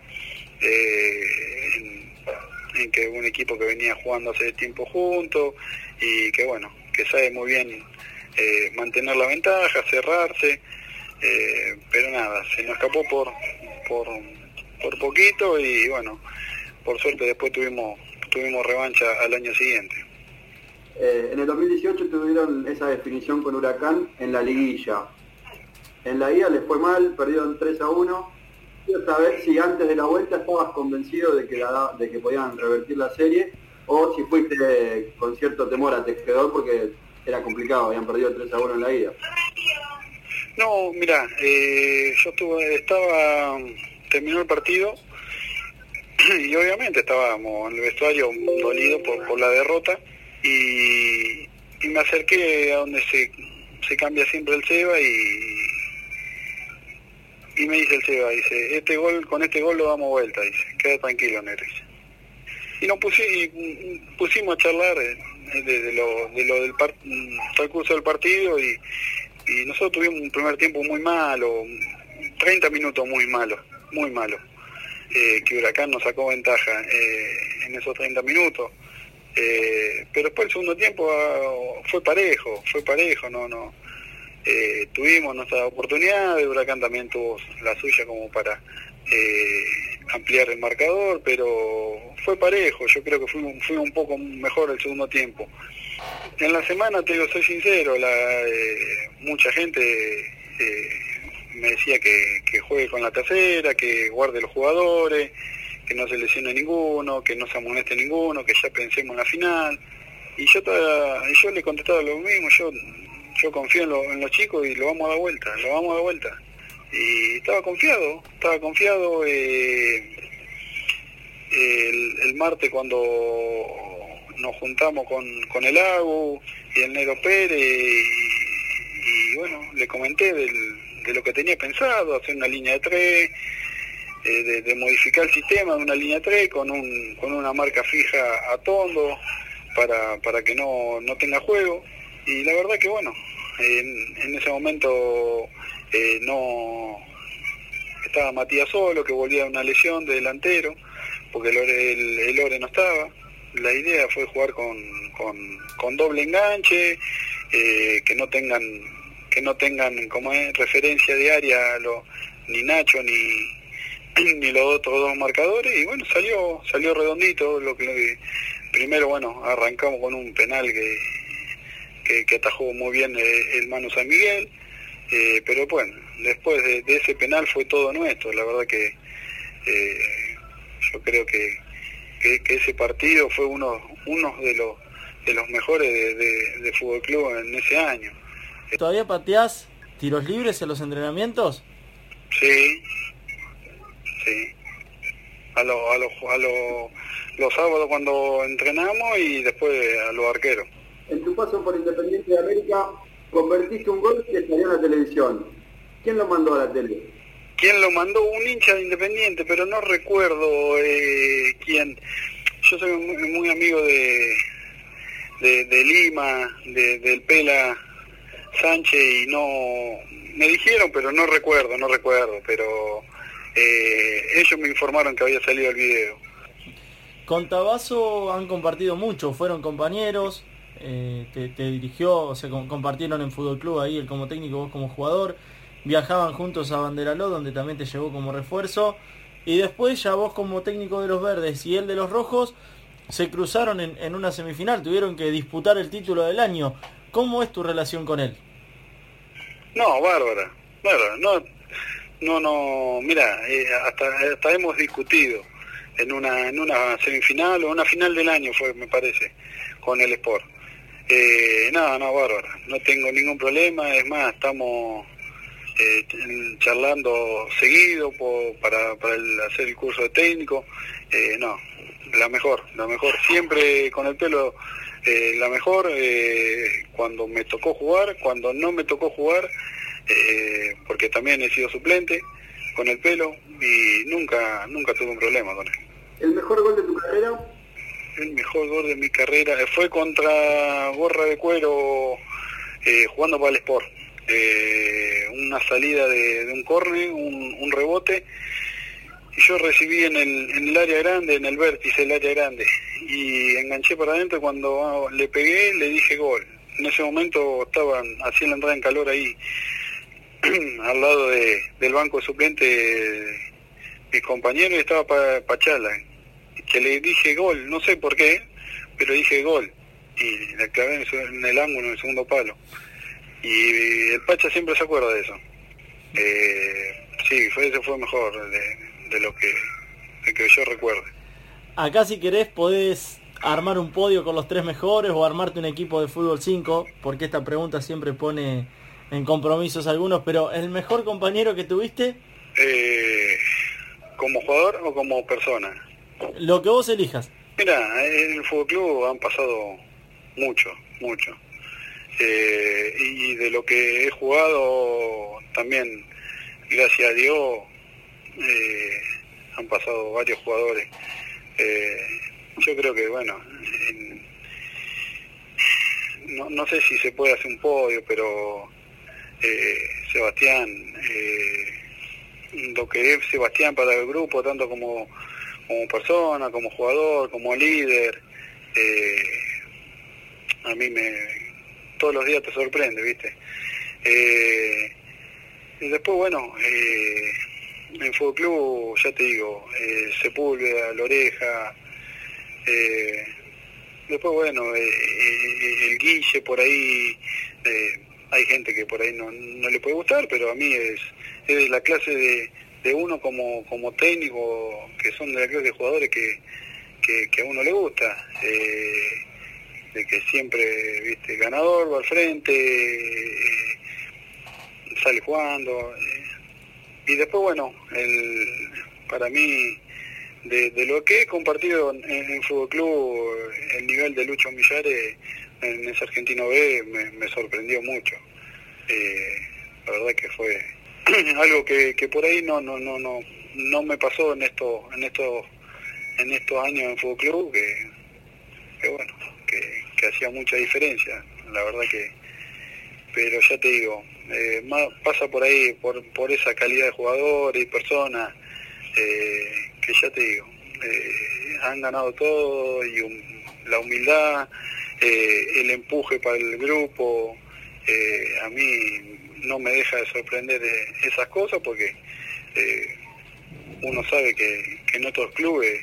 en que un equipo que venía jugando hace tiempo juntos, y que bueno, que sabe muy bien mantener la ventaja, cerrarse, pero nada, se nos escapó por poquito, y bueno, por suerte después tuvimos revancha al año siguiente. En el 2018 tuvieron esa definición con Huracán en la liguilla. En la ida les fue mal, perdieron 3-1. Quiero saber si antes de la vuelta estabas convencido de que podían revertir la serie, o si fuiste con cierto temor a Tejedor porque era complicado, habían perdido 3-1 en la ida. No, mira, terminó el partido y obviamente estábamos en el vestuario dolidos por la derrota, y me acerqué a donde se cambia siempre el Seba, y me dice el Seba, dice, con este gol lo damos vuelta, dice, queda tranquilo, Negro, dice. Y nos pusimos a charlar de lo del transcurso del partido, y nosotros tuvimos un primer tiempo muy malo, 30 minutos muy malo, que Huracán nos sacó ventaja en esos 30 minutos, pero después el segundo tiempo fue parejo, no tuvimos nuestra oportunidad, el Huracán también tuvo la suya como para ampliar el marcador, pero fue parejo. Yo creo que fuimos un poco mejor el segundo tiempo. En la semana, te digo, soy sincero, mucha gente me decía que juegue con la tercera, que guarde los jugadores, que no se lesione ninguno, que no se amoneste ninguno, que ya pensemos en la final. Y yo le contestaba lo mismo, yo confío en los chicos y lo vamos a dar vuelta. Y estaba confiado. El martes, cuando nos juntamos con el Agu y el Negro Pérez, y bueno, le comenté de lo que tenía pensado, hacer una línea de 3, de modificar el sistema de una línea 3 con una marca fija a Tondo para que no tenga juego. Y la verdad que bueno, en ese momento no estaba Matías Solo, que volvía de una lesión de delantero, porque el Lore no estaba. La idea fue jugar con doble enganche, que no tengan como referencia diaria ni Nacho ni los otros dos marcadores, y bueno, salió redondito. Primero, bueno, arrancamos con un penal que atajó muy bien el Manu San Miguel, pero bueno, después de ese penal fue todo nuestro. La verdad que yo creo que ese partido fue uno de los mejores de Fútbol Club en ese año. ¿Todavía pateás tiros libres en los entrenamientos? Sí. Los sábados cuando entrenamos, y después a los arqueros. En tu paso por Independiente de América, convertiste un gol que salió en la televisión. ¿Quién lo mandó a la tele? ¿Quién lo mandó? Un hincha de Independiente, pero no recuerdo quién. Yo soy muy amigo de Lima, del Pela Sánchez, y no me dijeron, pero no recuerdo, pero ellos me informaron que había salido el video. Con Tabazo han compartido mucho, fueron compañeros, te dirigió, se compartieron en Fútbol Club ahí, él como técnico, vos como jugador, viajaban juntos a Banderaló, donde también te llevó como refuerzo, y después ya vos como técnico de los verdes y él de los rojos se cruzaron en una semifinal, tuvieron que disputar el título del año. ¿Cómo es tu relación con él? No, bárbara, no, mira, hasta hemos discutido en una semifinal o una final del año fue, me parece, con el Sport. No, bárbara, no tengo ningún problema, es más, estamos charlando seguido para hacer el curso de técnico. No, la mejor, siempre con el Pelo, la mejor, cuando me tocó jugar, cuando no me tocó jugar, porque también he sido suplente con el Pelo, y nunca tuve un problema con él. ¿El mejor gol de tu carrera? El mejor gol de mi carrera fue contra Gorra de Cuero, jugando para el Sport, una salida de un córner, un rebote, y yo recibí en el área grande, en el vértice del área grande, y enganché para adentro. Cuando le pegué, le dije gol. En ese momento estaban haciendo la entrada en calor ahí, al lado del banco de suplente, mis compañeros, y estaba Pachala, que le dije gol, no sé por qué, pero dije gol, y la clavé en el ángulo, en el segundo palo. Y el Pacha siempre se acuerda de eso. Sí, ese fue mejor de lo que yo recuerde. Acá, si querés, podés armar un podio con los 3 mejores o armarte un equipo de fútbol 5, porque esta pregunta siempre pone en compromisos algunos, pero ¿el mejor compañero que tuviste? ¿Como jugador o como persona? Lo que vos elijas. Mira, en el Fútbol Club han pasado mucho. Y de lo que he jugado también, gracias a Dios, han pasado varios jugadores. Yo creo que, bueno, no sé si se puede hacer un podio, pero Sebastián, lo que es Sebastián para el grupo, tanto como persona, como jugador, como líder, a mí todos los días te sorprende, ¿viste? Y después, bueno, en Fútbol Club, ya te digo, Sepúlveda, Loreja, después, bueno, el Guille por ahí, hay gente que por ahí no le puede gustar, pero a mí es de la clase de uno como técnico, que son de la clase de jugadores que a uno le gusta, de que siempre, viste, ganador, va al frente, sale jugando, y después, bueno, para mí, de lo que he compartido en Fútbol Club, el nivel de Lucho Millares en ese Argentino B me sorprendió mucho. La verdad que fue algo que por ahí no me pasó en estos años en Fútbol Club, que bueno, que hacía mucha diferencia, la verdad que, pero ya te digo, pasa por ahí, por esa calidad de jugador y persona, que ya te digo, han ganado todo, y la humildad, el empuje para el grupo, a mí no me deja de sorprender esas cosas, porque uno sabe que en otros clubes,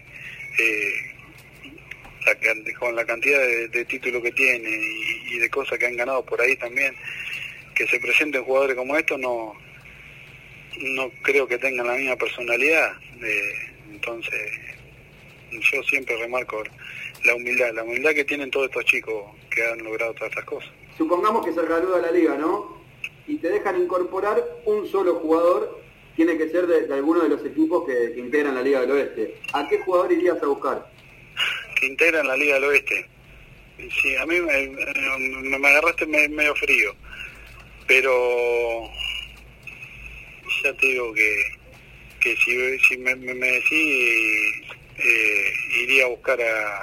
con la cantidad de títulos que tiene y de cosas que han ganado por ahí también, que se presenten jugadores como estos, no creo que tengan la misma personalidad. Entonces yo siempre remarco la humildad que tienen todos estos chicos que han logrado todas estas cosas. Supongamos que se reanuda la liga, ¿no? Y te dejan incorporar un solo jugador, tiene que ser de alguno de los equipos que integran la Liga del Oeste. ¿A qué jugador irías a buscar? Que integran la Liga del Oeste. Sí, a mí me agarraste medio frío, pero ya te digo que si me decís, iría a buscar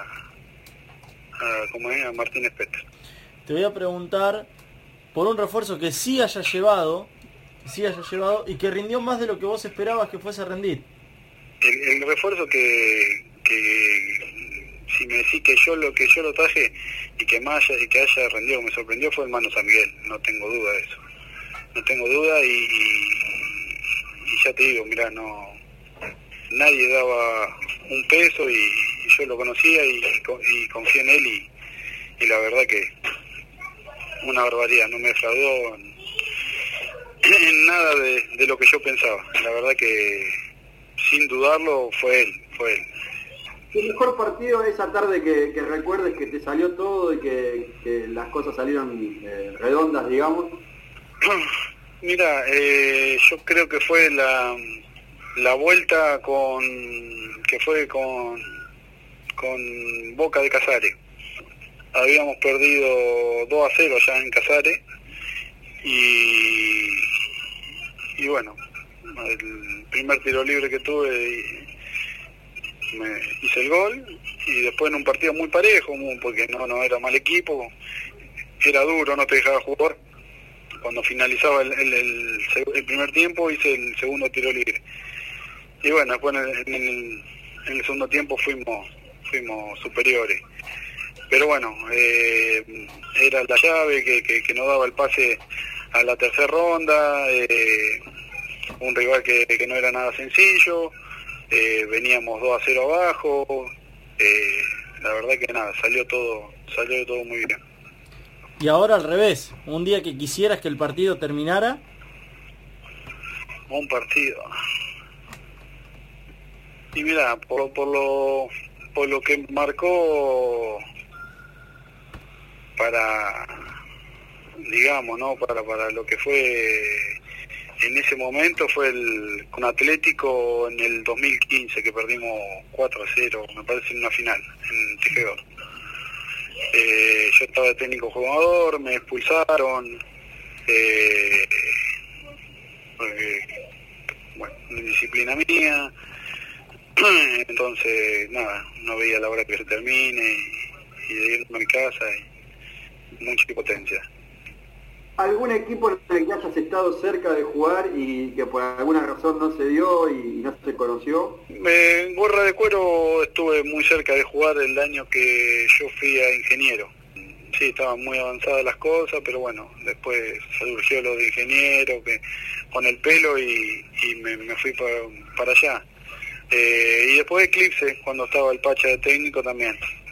a Martínez Petter. Te voy a preguntar por un refuerzo que sí haya llevado y que rindió más de lo que vos esperabas que fuese a rendir. El refuerzo que si me decís que yo lo traje y que haya rendido, me sorprendió, fue el Mano San Miguel, no tengo duda de eso. No tengo duda, y ya te digo, mirá, nadie daba un peso, y yo lo conocía y confié en él, y la verdad que una barbaridad, no me defraudó en nada de lo que yo pensaba. La verdad que sin dudarlo fue él. ¿Tu mejor partido esa tarde que recuerdes que te salió todo y que las cosas salieron redondas, digamos? Mira, yo creo que fue la vuelta que fue con Boca de Casares. Habíamos perdido 2-0 allá en Casares, y bueno, el primer tiro libre que tuve me hice el gol, y después en un partido muy parejo, porque no era mal equipo, era duro, no te dejaba jugar, cuando finalizaba el primer tiempo hice el segundo tiro libre. Y bueno, después en el segundo tiempo fuimos superiores. Pero bueno, era la llave que nos daba el pase a la tercera ronda, un rival que no era nada sencillo, veníamos 2-0 abajo, la verdad que nada, salió todo muy bien. Y ahora al revés, un día que quisieras que el partido terminara. Un partido. Y mira, por lo que marcó para, digamos, ¿no? Para lo que fue en ese momento fue con Atlético en el 2015, que perdimos 4-0, me parece, en una final, en Tejedor. Yo estaba de técnico jugador, me expulsaron, bueno, disciplina mía, entonces nada, no veía la hora que se termine y de irme a mi casa y mucha impotencia. ¿Algún equipo en el que hayas estado cerca de jugar y que por alguna razón no se dio y no se conoció? En Guerra de Cuero estuve muy cerca de jugar el año que yo fui a ingeniero. Sí, estaban muy avanzadas las cosas, pero bueno, después surgió lo de ingeniero con el pelo y me fui para allá. Y después Eclipse, cuando estaba el Pacha de técnico también.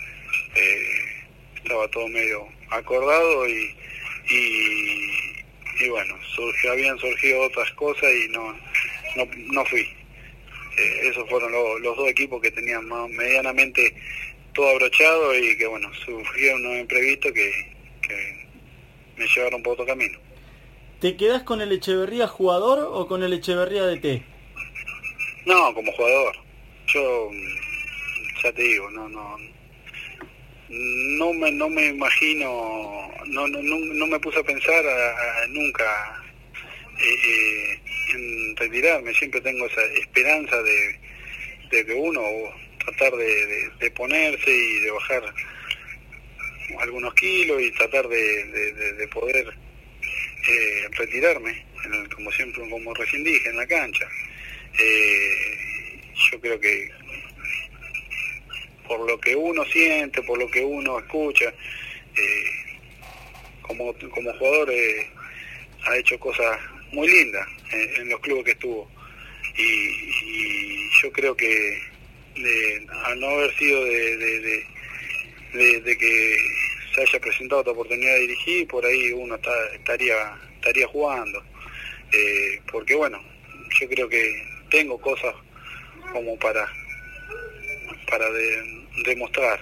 Estaba todo medio acordado y bueno, habían surgido otras cosas y no fui. Esos fueron los dos equipos que tenían medianamente todo abrochado y que bueno, surgieron unos imprevistos que me llevaron por otro camino. ¿Te quedás con el Echeverría jugador o con el Echeverría DT? No, como jugador. Yo ya te digo, no me imagino, no me puse a pensar nunca en retirarme. Siempre tengo esa esperanza de que uno tratar de ponerse y de bajar algunos kilos y tratar de poder retirarme, como siempre, como recién dije, en la cancha. Yo creo que por lo que uno siente, por lo que uno escucha, como jugador ha hecho cosas muy lindas en los clubes que estuvo y yo creo que al no haber sido de que se haya presentado otra oportunidad de dirigir, por ahí uno estaría jugando, porque bueno, yo creo que tengo cosas como para demostrar,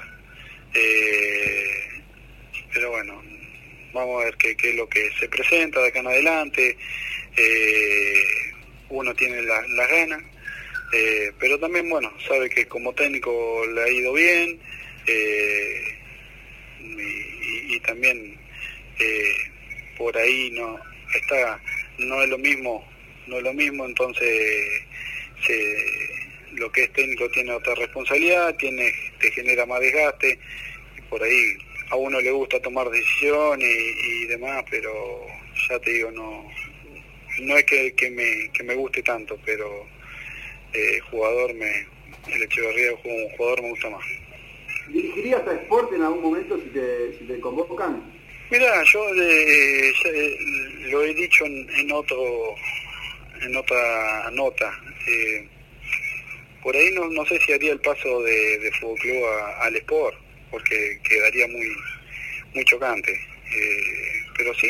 pero bueno, vamos a ver qué es lo que se presenta de acá en adelante. Uno tiene las ganas, pero también bueno, sabe que como técnico le ha ido bien, y también por ahí no es lo mismo, entonces lo que es técnico tiene otra responsabilidad, te genera más desgaste, y por ahí a uno le gusta tomar decisiones y demás, pero ya te digo, no es que me guste tanto, pero el Echeverría como jugador me gusta más. ¿Dirigirías a Sport en algún momento si te convocan? Mirá, yo lo he dicho en otra nota. Por ahí no sé si haría el paso de Fútbol Club al Sport, porque quedaría muy chocante. Pero sí,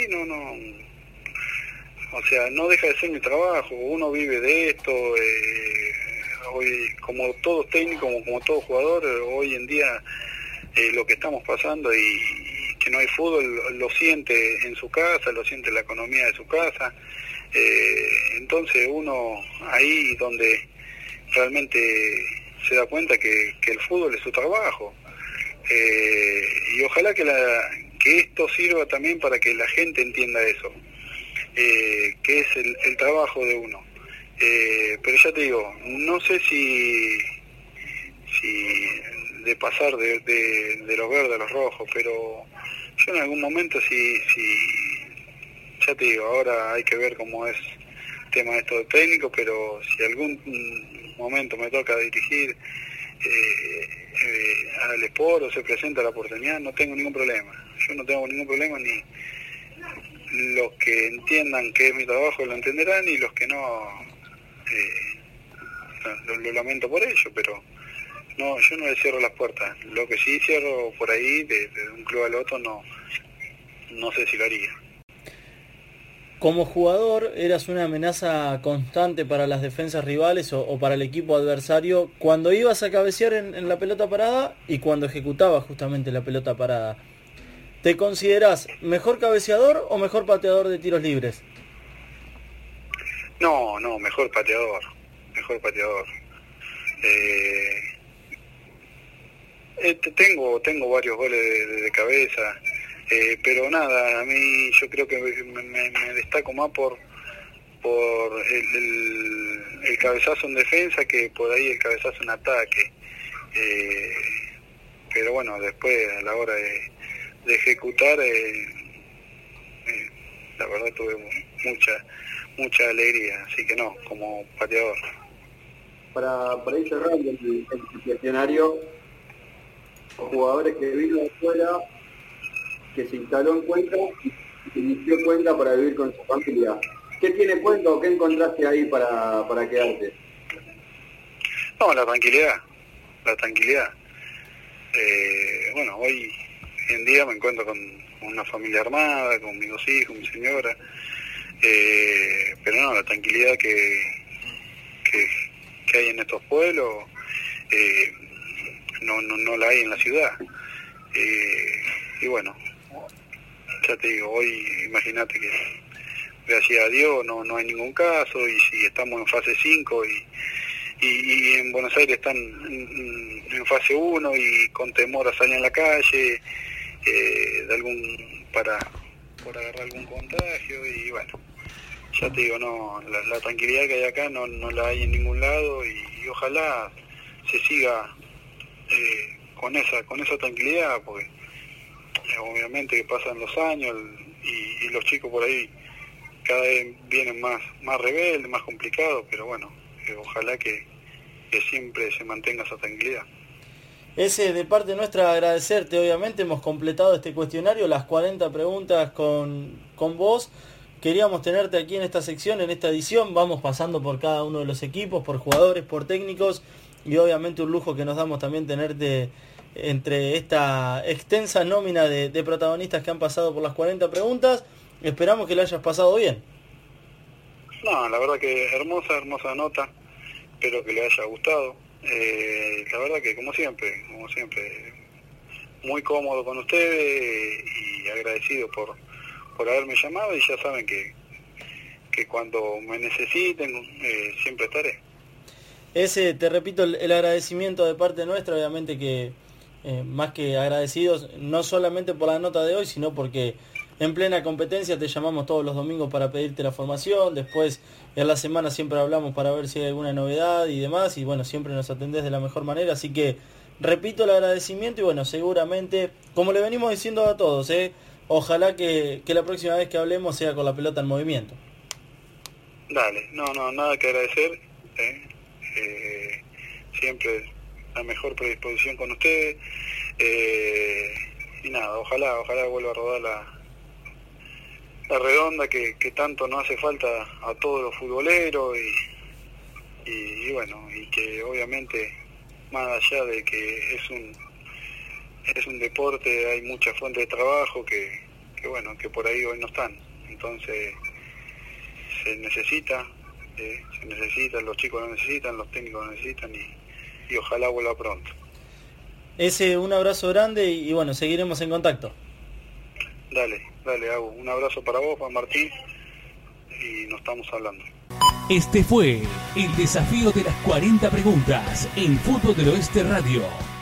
o sea, no deja de ser mi trabajo, uno vive de esto. Hoy, como todos técnicos, como todo jugador, hoy en día lo que estamos pasando y que no hay fútbol, lo siente en su casa, lo siente en la economía de su casa. Entonces uno ahí donde realmente se da cuenta que el fútbol es su trabajo, y ojalá que esto sirva también para que la gente entienda eso, que es el trabajo de uno. Pero ya te digo, no sé si de pasar de los verdes a los rojos, pero yo en algún momento si ya te digo, ahora hay que ver cómo es el tema de esto de técnico, pero si algún momento me toca dirigir al Sport o se presenta la oportunidad, no tengo ningún problema. Yo no tengo ningún problema, ni los que entiendan que es mi trabajo lo entenderán, y los que no, lo lamento por ello, pero no, yo no le cierro las puertas. Lo que sí cierro por ahí, de un club al otro, no sé si lo haría. Como jugador, eras una amenaza constante para las defensas rivales o para el equipo adversario cuando ibas a cabecear en la pelota parada y cuando ejecutabas justamente la pelota parada. ¿Te considerás mejor cabeceador o mejor pateador de tiros libres? No, mejor pateador. Tengo varios goles de cabeza, pero nada, a mí yo creo que me destaco más por el cabezazo en defensa que por ahí el cabezazo en ataque. Pero bueno, después a la hora de ejecutar, la verdad tuve mucha alegría, así que no, como pateador. Para ir cerrando el cuestionario, los jugadores que vino de fuera, que se instaló en Cuenca y se inició Cuenca para vivir con su familia. ¿Qué tiene Cuenca o qué encontraste ahí para quedarte? No, la tranquilidad. Bueno, hoy en día me encuentro con una familia armada, con mis 2 hijos, mi señora, pero no, la tranquilidad que hay en estos pueblos no la hay en la ciudad. Y bueno, ya te digo, hoy imagínate que gracias a Dios no hay ningún caso, y si estamos en fase 5 y en Buenos Aires están en fase 1 y con temor a salir a la calle por agarrar algún contagio, y bueno, ya te digo, no, la tranquilidad que hay acá no la hay en ningún lado, y ojalá se siga con esa tranquilidad, porque obviamente que pasan los años y los chicos por ahí cada vez vienen más rebeldes, más complicados, pero bueno, ojalá que siempre se mantenga esa tranquilidad. De parte nuestra agradecerte, obviamente hemos completado este cuestionario, las 40 preguntas con vos. Queríamos tenerte aquí en esta sección, en esta edición, vamos pasando por cada uno de los equipos, por jugadores, por técnicos, y obviamente un lujo que nos damos también tenerte entre esta extensa nómina de protagonistas que han pasado por las 40 preguntas. Esperamos que le hayas pasado bien. No, la verdad que hermosa nota, espero que le haya gustado. La verdad que como siempre, muy cómodo con ustedes y agradecido por haberme llamado, y ya saben que cuando me necesiten siempre estaré. Te repito, el agradecimiento de parte nuestra, obviamente que más que agradecidos, no solamente por la nota de hoy, sino porque en plena competencia te llamamos todos los domingos para pedirte la formación, después en la semana siempre hablamos para ver si hay alguna novedad y demás, y bueno, siempre nos atendés de la mejor manera, así que repito el agradecimiento, y bueno, seguramente, como le venimos diciendo a todos, ojalá que la próxima vez que hablemos sea con la pelota en movimiento. Dale, no, nada que agradecer, siempre la mejor predisposición con ustedes, y nada, ojalá vuelva a rodar la redonda que tanto nos hace falta a todos los futboleros, y bueno, y que obviamente más allá de que es un deporte, hay muchas fuentes de trabajo que bueno, que por ahí hoy no están, entonces se necesita, los chicos lo necesitan, los técnicos lo necesitan, y ojalá vuelva pronto. Un abrazo grande y bueno, seguiremos en contacto. Dale, Agus, un abrazo para vos, Juan Martín, y nos estamos hablando. Este fue el desafío de las 40 preguntas en Fútbol del Oeste Radio.